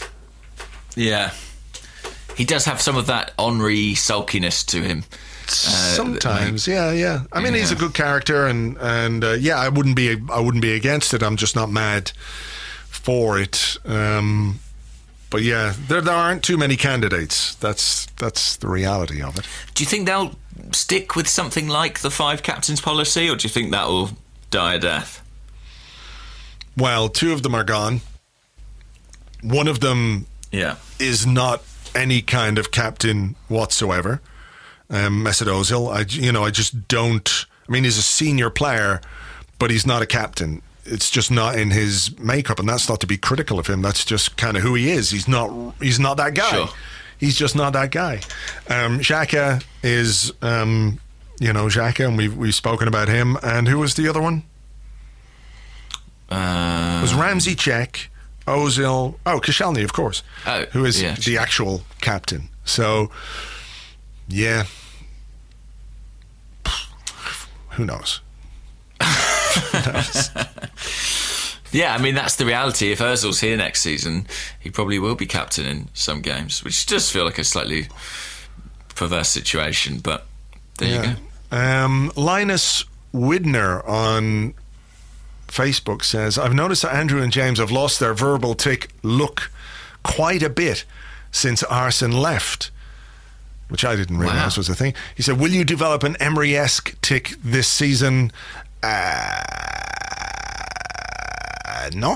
S4: Yeah. He does have some of that Henry sulkiness to him. Uh,
S3: Sometimes, yeah, yeah. I mean,
S4: yeah.
S3: he's a good character, and and uh, yeah, I wouldn't be I wouldn't be against it. I'm just not mad for it. Um, but yeah, there there aren't too many candidates. That's that's the reality of it.
S4: Do you think they'll stick with something like the five captains policy, or do you think that will die a death?
S3: Well, two of them are gone. One of them
S4: yeah.
S3: is not any kind of captain whatsoever. Um, Mesut Ozil, I, you know, I just don't. I mean, he's a senior player, but he's not a captain. It's just not in his makeup, and that's not to be critical of him. That's just kind of who he is. He's not. He's not that guy.
S4: Sure.
S3: He's just not that guy. Um, Xhaka is, um, you know, Xhaka, and we've we've spoken about him. And who was the other one?
S4: Uh,
S3: it was Ramsey, Cech, Ozil. Oh, Koscielny, of course.
S4: Oh,
S3: who is
S4: yeah,
S3: the actual captain? So, yeah. Who knows? Who knows?
S4: Yeah, I mean, that's the reality. If Ozil's here next season, he probably will be captain in some games, which does feel like a slightly perverse situation, but there
S3: yeah.
S4: you go.
S3: Um, Linus Widner on Facebook says, I've noticed that Andrew and James have lost their verbal tick look quite a bit since Arsene left, which I didn't realise
S4: wow.
S3: was a thing. He said, will you develop an Emery-esque tick this season? Uh, no.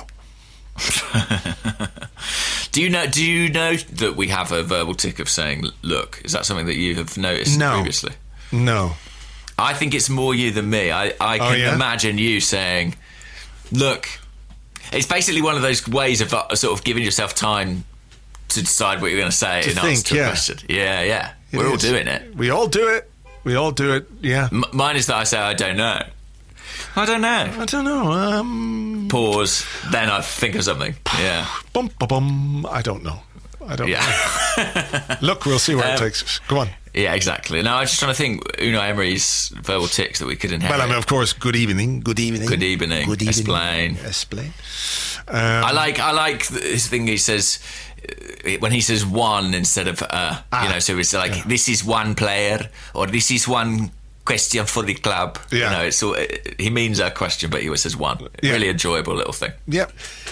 S4: do you know Do you know that we have a verbal tick of saying look? Is that something that you have noticed
S3: no.
S4: previously?
S3: No.
S4: I think it's more you than me. I, I can
S3: oh, yeah?
S4: imagine you saying, look. It's basically one of those ways of uh, sort of giving yourself time to decide what you're going to say
S3: to
S4: in
S3: think,
S4: answer to
S3: yeah.
S4: a question. Yeah, yeah.
S3: It
S4: We're
S3: is.
S4: all doing it.
S3: We all do it. We all do it, yeah.
S4: M- mine is that I say, I don't know. I don't know.
S3: I don't know. Um,
S4: Pause. Then I think of something. Yeah.
S3: Bum, bum, bum. I don't know. I don't
S4: Yeah.
S3: know. Look, we'll see where
S4: Um,
S3: it takes us. Go on.
S4: Yeah, exactly. No, I was just trying to think Unai Emery's verbal tics that we could inherit.
S3: Well, I mean, of course, good evening. Good evening.
S4: Good evening.
S3: Good evening.
S4: Explain.
S3: Explain. Um,
S4: I like I like his thing. He says uh, when he says one instead of uh,
S3: Ah,
S4: you know, so it's like
S3: yeah.
S4: this is one player or this is one question for the club.
S3: Yeah.
S4: You know, it's all, he means a question, but he always says one.
S3: Yeah.
S4: Really enjoyable little thing.
S3: yeah.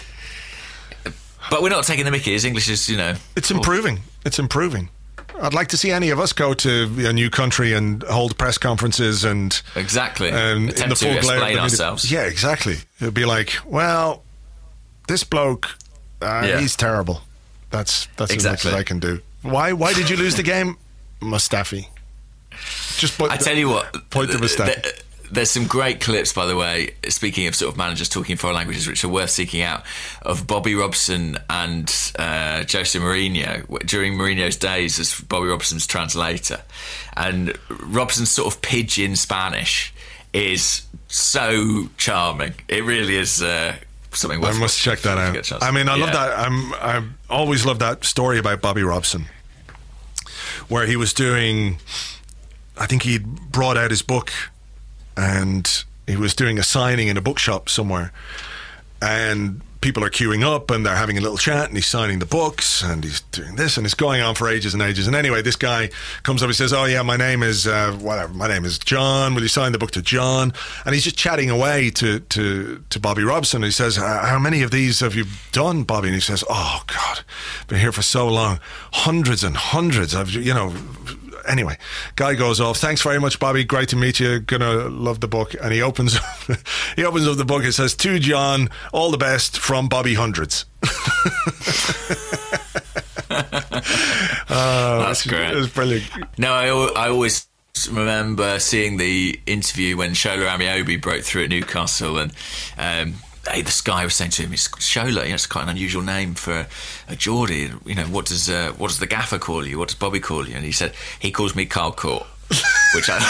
S4: But we're not taking the mickey. His English is, you know,
S3: It's improving. It's improving. I'd like to see any of us go to a new country and hold press conferences and
S4: exactly
S3: and
S4: attempt to
S3: glare-
S4: explain ourselves.
S3: Yeah, exactly. It'd be like, well, this bloke, uh,
S4: Yeah.
S3: he's terrible. That's that's
S4: Exactly.
S3: as much as I can do. Why? Why did you lose the game, Mustafi? Just point
S4: I
S3: the-
S4: tell you what,
S3: point to
S4: th-
S3: Mustafi.
S4: th- there's some great clips, by the way, speaking of sort of managers talking foreign languages, which are worth seeking out, of Bobby Robson and uh, Jose Mourinho during Mourinho's days as Bobby Robson's translator. And Robson's sort of pidgin Spanish is so charming. It really is uh, something worth
S3: I must check that
S4: if you
S3: out.
S4: get a chance.
S3: I mean, I love
S4: Yeah.
S3: that. I'm I always love that story about Bobby Robson, where he was doing. I think he'd brought out his book, and he was doing a signing in a bookshop somewhere, and people are queuing up and they're having a little chat, and he's signing the books and he's doing this, and it's going on for ages and ages. And anyway, this guy comes up and says, oh yeah, my name is uh, whatever, my name is John, will you sign the book to John? And he's just chatting away to to, to Bobby Robson. He says, how many of these have you done, Bobby? And he says, oh God, been here for so long, hundreds and hundreds. I've, you know, anyway, guy goes off. Thanks very much, Bobby. Great to meet you. Gonna love the book. And he opens he opens up the book. It says, to John, all the best from Bobby Hundreds. uh,
S4: That's great.
S3: It was brilliant.
S4: No, I, al- I always remember seeing the interview when Shola Amiobi broke through at Newcastle, and um, hey, this guy was saying to him, "It's Shola. You know, it's quite an unusual name for a Geordie. You know, what does uh, what does the gaffer call you? What does Bobby call you?" And he said, "He calls me Carl Court," which I.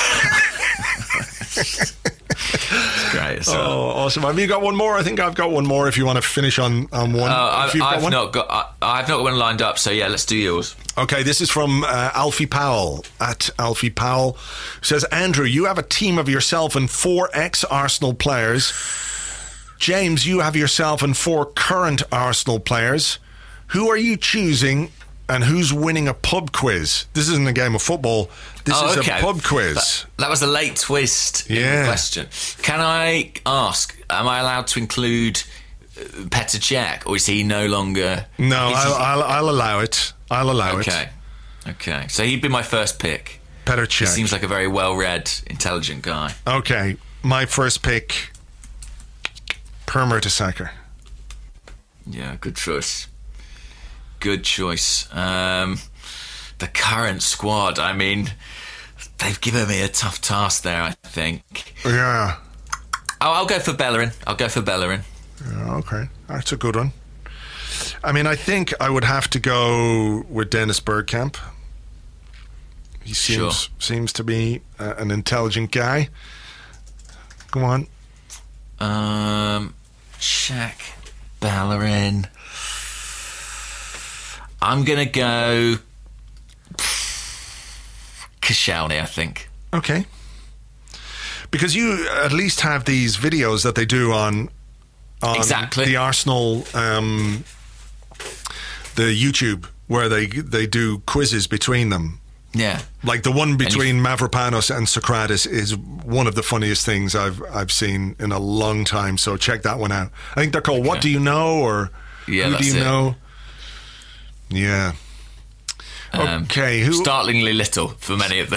S4: It's great. So.
S3: Oh, awesome. Have you got one more? I think I've got one more if you want to finish on, on one.
S4: Uh, I've,
S3: If you've got
S4: I've
S3: one.
S4: not got. I, I've not got one lined up. So yeah, let's do yours.
S3: Okay, this is from uh, Alfie Powell, at Alfie Powell, who says, Andrew, you have a team of yourself and four ex-Arsenal players. James, you have yourself and four current Arsenal players. Who are you choosing and who's winning a pub quiz? This isn't a game of football. This
S4: Oh,
S3: is
S4: okay.
S3: a pub quiz.
S4: That, that was a late twist in
S3: Yeah.
S4: the question. Can I ask, am I allowed to include uh, Petr Cech, or is he no longer...
S3: no,
S4: is
S3: I'll,
S4: he-
S3: I'll, I'll allow it. I'll allow
S4: Okay. Okay. So he'd be my first pick.
S3: it. Petr
S4: He
S3: Cech.
S4: seems like a very well-read, intelligent guy.
S3: Okay, my first pick, Per Mertesacker.
S4: Yeah, good choice. Good choice. Um, the current squad, I mean, they've given me a tough task there, I think.
S3: Yeah.
S4: I'll, I'll go for Bellerin. I'll go for Bellerin.
S3: Yeah, okay, that's a good one. I mean, I think I would have to go with Dennis Bergkamp. He seems
S4: Sure.
S3: seems to be uh, an intelligent guy. Come on.
S4: Um, Cech, Bellerin. I'm gonna go Koscielny, I think.
S3: Okay. Because you at least have these videos that they do on on
S4: Exactly.
S3: the Arsenal um, the YouTube where they they do quizzes between them.
S4: Yeah.
S3: Like the one between Mavropanos and Socrates is one of the funniest things I've I've seen in a long time. So check that one out. I think they're called "What Do You Know?" or
S4: Yeah,
S3: "Who Do
S4: that's
S3: You
S4: it.
S3: Know?" Yeah.
S4: Um,
S3: Okay. Who?
S4: Startlingly little for many of them.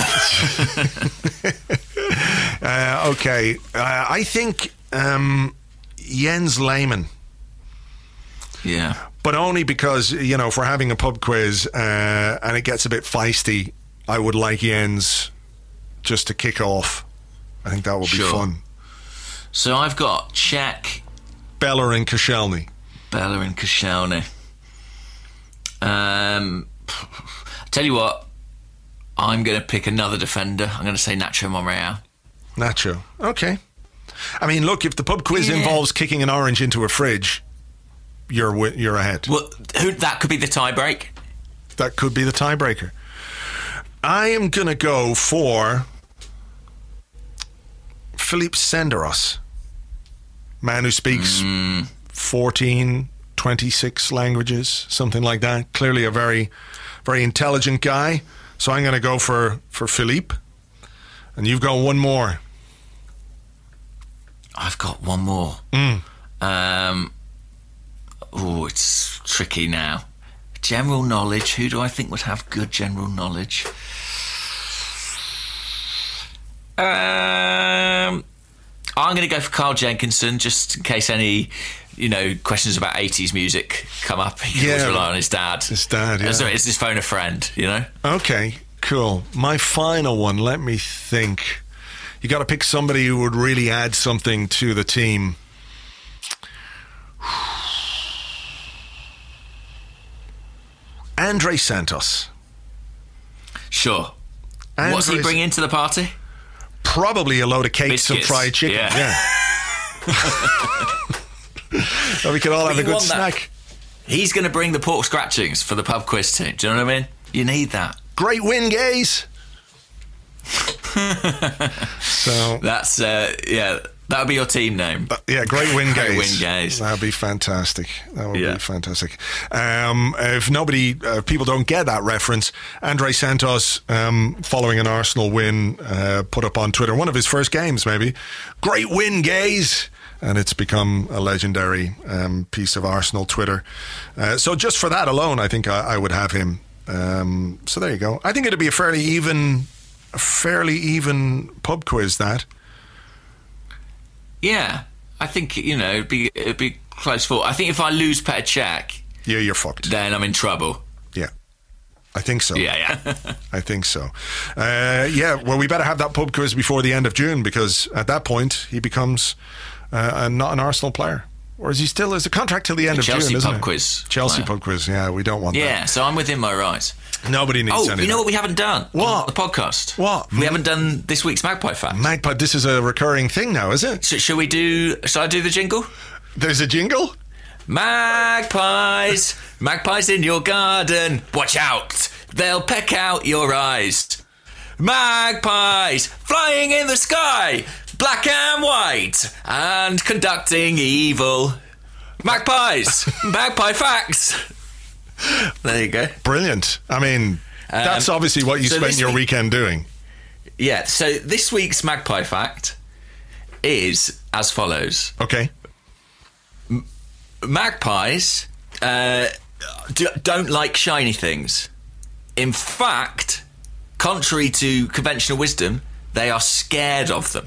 S3: Uh, okay. Uh, I think um, Jens Lehmann.
S4: Yeah.
S3: But only because, you know, if we're having a pub quiz uh, and it gets a bit feisty, I would like Jens just to kick off. I think that would be
S4: Sure.
S3: fun.
S4: So I've got Cech,
S3: Bellerin, Koscielny.
S4: Bellerin, Koscielny. Um, tell you what, I'm going to pick another defender. I'm going to say Nacho Monreal.
S3: Nacho. Okay. I mean, look, if the pub quiz
S4: Yeah.
S3: involves kicking an orange into a fridge, you're wi- you're ahead.
S4: Well, who, that could be the tie break.
S3: That could be the tiebreaker. I am going to go for Philippe Senderos, man who speaks
S4: Mm.
S3: fourteen, twenty-six languages, something like that. Clearly a very, very intelligent guy. So I'm going to go for, for Philippe. And you've got one more.
S4: I've got one more.
S3: Mm.
S4: Um, oh, it's tricky now. General knowledge. Who do I think would have good general knowledge? Um, I'm going to go for Carl Jenkinson, just in case any, you know, questions about eighties music come up. He can
S3: Yeah.
S4: always rely on his dad.
S3: His dad, yeah.
S4: Uh, Sorry, it's his phone a friend, you know?
S3: Okay, cool. My final one, let me think. You got to pick somebody who would really add something to the team. Andre Santos.
S4: Sure.
S3: Andre
S4: What's he bringing to the party?
S3: Probably a load of cakes and
S4: Biscuits.
S3: fried chicken.
S4: Yeah.
S3: Yeah. So we could all have
S4: But
S3: a
S4: you
S3: good
S4: want that.
S3: snack.
S4: He's going to bring the pork scratchings for the pub quiz team. Do you know what I mean? You need that.
S3: Great win, gays. So
S4: That's, uh, yeah, that would be your team name.
S3: Uh, yeah, great win,
S4: Great
S3: gays.
S4: win, gays.
S3: That would be fantastic. That would
S4: Yeah.
S3: be fantastic. Um, if nobody, uh, people don't get that reference, Andre Santos, um, following an Arsenal win, uh, put up on Twitter, one of his first games, maybe. Great win, gays. And it's become a legendary um, piece of Arsenal Twitter. Uh, so just for that alone, I think I, I would have him. Um, so there you go. I think it'd be a fairly even, a fairly even pub quiz, that.
S4: Yeah, I think, you know, it'd be, it'd be close for. I think if I lose Petr Cech,
S3: Yeah, you're fucked.
S4: then I'm in trouble.
S3: Yeah, I think so.
S4: Yeah, yeah.
S3: I think so. Uh, yeah, well, we better have that pub quiz before the end of June, because at that point he becomes uh, a, not an Arsenal player. Or is he still? Is the contract till the end
S4: A
S3: of
S4: Chelsea
S3: June, isn't
S4: pub
S3: it?
S4: quiz
S3: Chelsea
S4: player.
S3: pub quiz. Yeah, we don't want
S4: Yeah, so I'm within my rights.
S3: that. Nobody needs
S4: Oh,
S3: any
S4: you know
S3: of
S4: what we haven't done?
S3: What?
S4: On the podcast?
S3: What?
S4: We haven't done this week's Magpie Fact.
S3: that. Magpie, this is a recurring thing now, is it?
S4: Sh- shall we do... Shall I do the jingle?
S3: There's a jingle?
S4: Magpies, magpies in your garden. Watch out, they'll peck out your eyes. Magpies flying in the sky, black and white, and conducting evil. Magpies, magpie facts. There you go.
S3: Brilliant. I mean, that's
S4: Um,
S3: obviously what you
S4: so
S3: spent
S4: this
S3: your
S4: week-
S3: weekend doing.
S4: Yeah, so this week's magpie fact is as follows.
S3: Okay.
S4: Magpies uh, d- don't like shiny things. In fact, contrary to conventional wisdom, they are scared of them.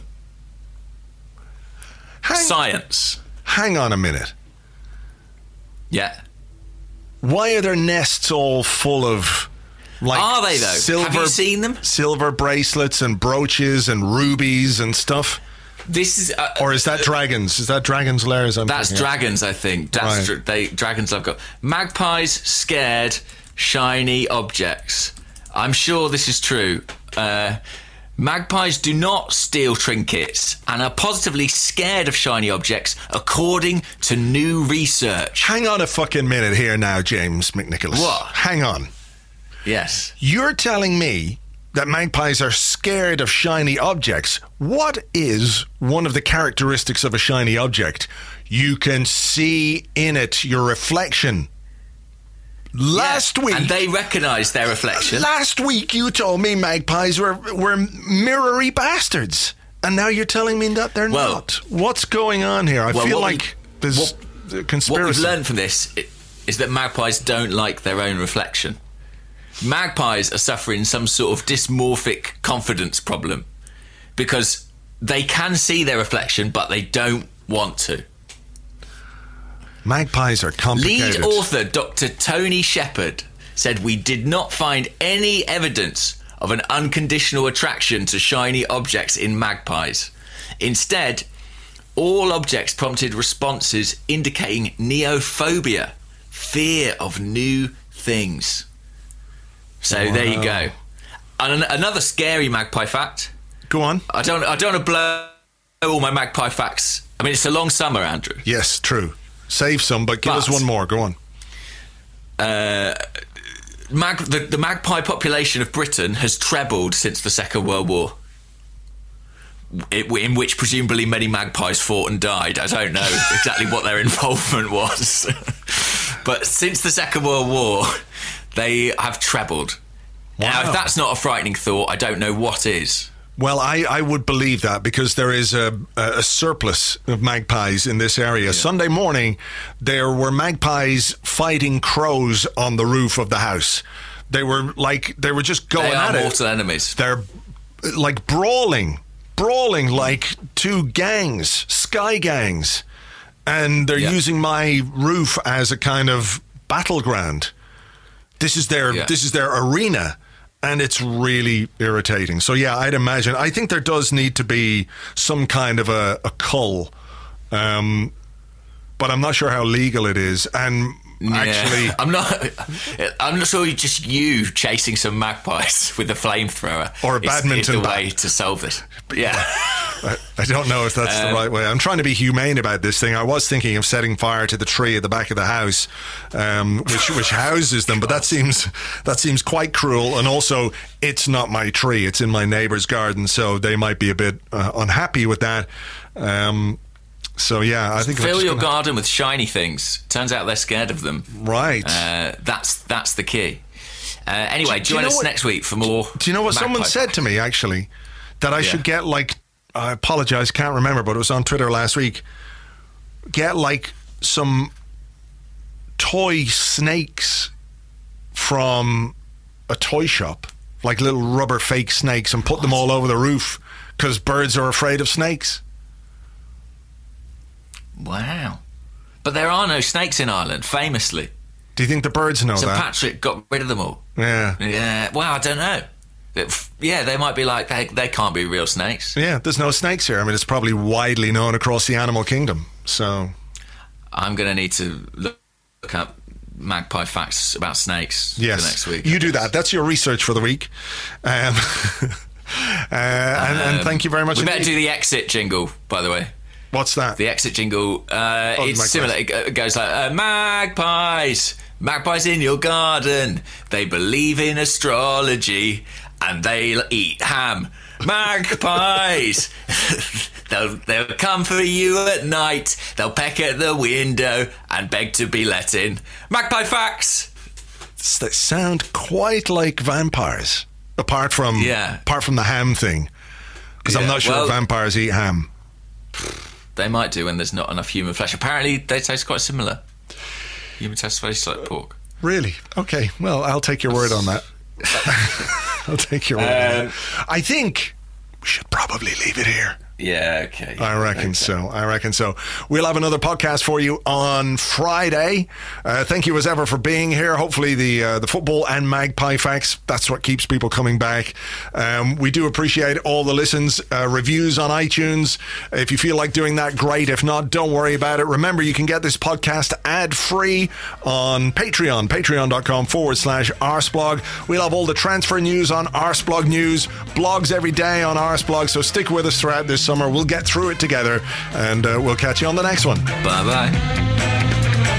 S3: Hang,
S4: Science.
S3: hang on a minute.
S4: Yeah.
S3: Why are their nests all full of, like,
S4: Are they, though?
S3: silver,
S4: Have you seen them?
S3: silver bracelets and brooches and rubies and stuff?
S4: This is... Uh,
S3: Or is that dragons? Is that dragons' lairs? I'm
S4: That's
S3: thinking of?
S4: dragons, I think. That's
S3: Right.
S4: dra- they dragons love go. Magpies scared shiny objects. I'm sure this is true. Uh, magpies do not steal trinkets and are positively scared of shiny objects, according to new research.
S3: Hang on a fucking minute here now, James McNicholas.
S4: What?
S3: Hang on.
S4: Yes.
S3: You're telling me that magpies are scared of shiny objects. What is one of the characteristics of a shiny object? You can see in it your reflection. Last
S4: Yeah,
S3: week,
S4: and they recognise their reflection.
S3: last week you told me magpies were were mirrory bastards, and now you're telling me that they're
S4: Well-
S3: not. What's going on here? I
S4: Well,
S3: feel
S4: what
S3: like
S4: we-
S3: there's
S4: what-
S3: a
S4: What
S3: conspiracy.
S4: we've learned from this i- is that magpies don't like their own reflection. Magpies are suffering some sort of dysmorphic confidence problem because they can see their reflection, but they don't want to.
S3: Magpies are complicated.
S4: Lead author Doctor Tony Shepard said we did not find any evidence of an unconditional attraction to shiny objects in magpies. Instead, all objects prompted responses indicating neophobia, fear of new things. So there you go. And an- another scary magpie fact.
S3: Go on.
S4: I don't. I don't want to blow all my magpie facts. I mean, it's a long summer, Andrew.
S3: Yes, true. Save some, but give
S4: But-
S3: us one more. Go on.
S4: Uh, mag- the, the magpie population of Britain has trebled since the Second World War, it, in which presumably many magpies fought and died. I don't know exactly what their involvement was. But since the Second World War, they have trebled. Now,
S3: Wow.
S4: if that's not a frightening thought, I don't know what is.
S3: Well, I, I would believe that because there is a, a surplus of magpies in this area. Sunday morning, there were magpies fighting crows on the roof of the house. They were like, they were just going
S4: They are
S3: at it.
S4: mortal enemies.
S3: They're like brawling, brawling like two gangs, sky gangs. And they're
S4: Yeah.
S3: using my roof as a kind of battleground. This is their
S4: Yeah.
S3: this is their arena. And it's really irritating. So, yeah, I'd imagine. I think there does need to be some kind of a, a cull. Um, but I'm not sure how legal it is. And actually,
S4: Yeah. I'm not. I'm not sure. Just you chasing some magpies with a flamethrower
S3: Or a
S4: is- is
S3: badminton
S4: the
S3: bat.
S4: way to solve this. Yeah.
S3: I, I don't know if that's the right way. I'm trying to be humane about this thing. I was thinking of setting fire to the tree at the back of the house, um, which which houses them, but that seems that seems quite cruel. And also, it's not my tree; it's in my neighbour's garden, so they might be a bit uh, unhappy with that. Um, so yeah, I think I'm
S4: Fill
S3: just
S4: your
S3: gonna-
S4: garden with shiny things. Turns out they're scared of them.
S3: right.
S4: Uh, that's that's the key. Uh, anyway,
S3: Do- do you
S4: join
S3: know
S4: us
S3: what-
S4: next week for more.
S3: Do you know what someone
S4: magpie
S3: said to me, actually? That I
S4: Yeah.
S3: should get, like, I apologize, can't remember, but it was on Twitter last week. Get, like, some toy snakes from a toy shop, like little rubber fake snakes, and put them all over the roof because birds are afraid of snakes.
S4: Wow. But there are no snakes in Ireland, famously.
S3: Do you think the birds know
S4: Saint
S3: that?
S4: Patrick got rid of them all.
S3: Yeah.
S4: Yeah. Well, I don't know. It- Yeah, they might be like, they, they can't be real snakes.
S3: Yeah, there's no snakes here. I mean, it's probably widely known across the animal kingdom. So,
S4: I'm going to need to look look up magpie facts about snakes
S3: yes.
S4: for next week.
S3: You do that. That's your research for the week. Um, uh, and, and thank you very much.
S4: We better
S3: indeed.
S4: do the exit jingle, by the way.
S3: What's that?
S4: The exit jingle, uh,
S3: Oh,
S4: it's
S3: magpies.
S4: similar. It go- it goes like, uh, magpies, magpies in your garden. They believe in astrology and they'll eat ham. Magpies. they'll, they'll come for you at night. They'll peck at the window and beg to be let in. Magpie facts.
S3: They sound quite like vampires, apart from
S4: Yeah.
S3: apart from the ham thing. Because I'm
S4: Yeah,
S3: not sure
S4: well-
S3: if vampires eat ham.
S4: They might do when there's not enough human flesh. Apparently, they taste quite similar. Human taste tastes like pork.
S3: Really? Okay. Well, I'll take your word on that. I'll take your word on
S4: Um,
S3: that. I think we should probably leave it here.
S4: Yeah, okay.
S3: I reckon so. I reckon so. We'll have another podcast for you on Friday. Uh, thank you as ever for being here. Hopefully the uh, the football and magpie facts, that's what keeps people coming back. Um, we do appreciate all the listens, uh, reviews on iTunes. If you feel like doing that, great. If not, don't worry about it. Remember, you can get this podcast ad-free on Patreon, patreon.com forward slash Arsblog. We'll have all the transfer news on Arsblog News, blogs every day on Arsblog, so stick with us throughout this summer. We'll get through it together, and uh, we'll catch you on the next one.
S4: Bye-bye.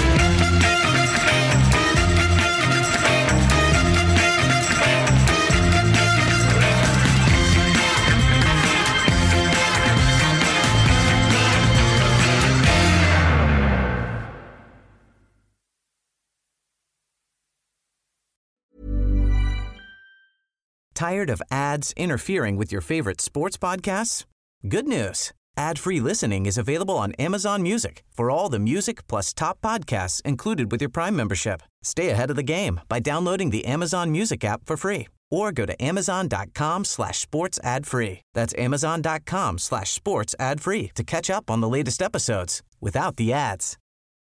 S5: Tired of ads interfering with your favorite sports podcasts? Good news. Ad-free listening is available on Amazon Music for all the music plus top podcasts included with your Prime membership. Stay ahead of the game by downloading the Amazon Music app for free or go to amazon.com slash sports ad free. That's amazon.com slash sports ad free to catch up on the latest episodes without the ads.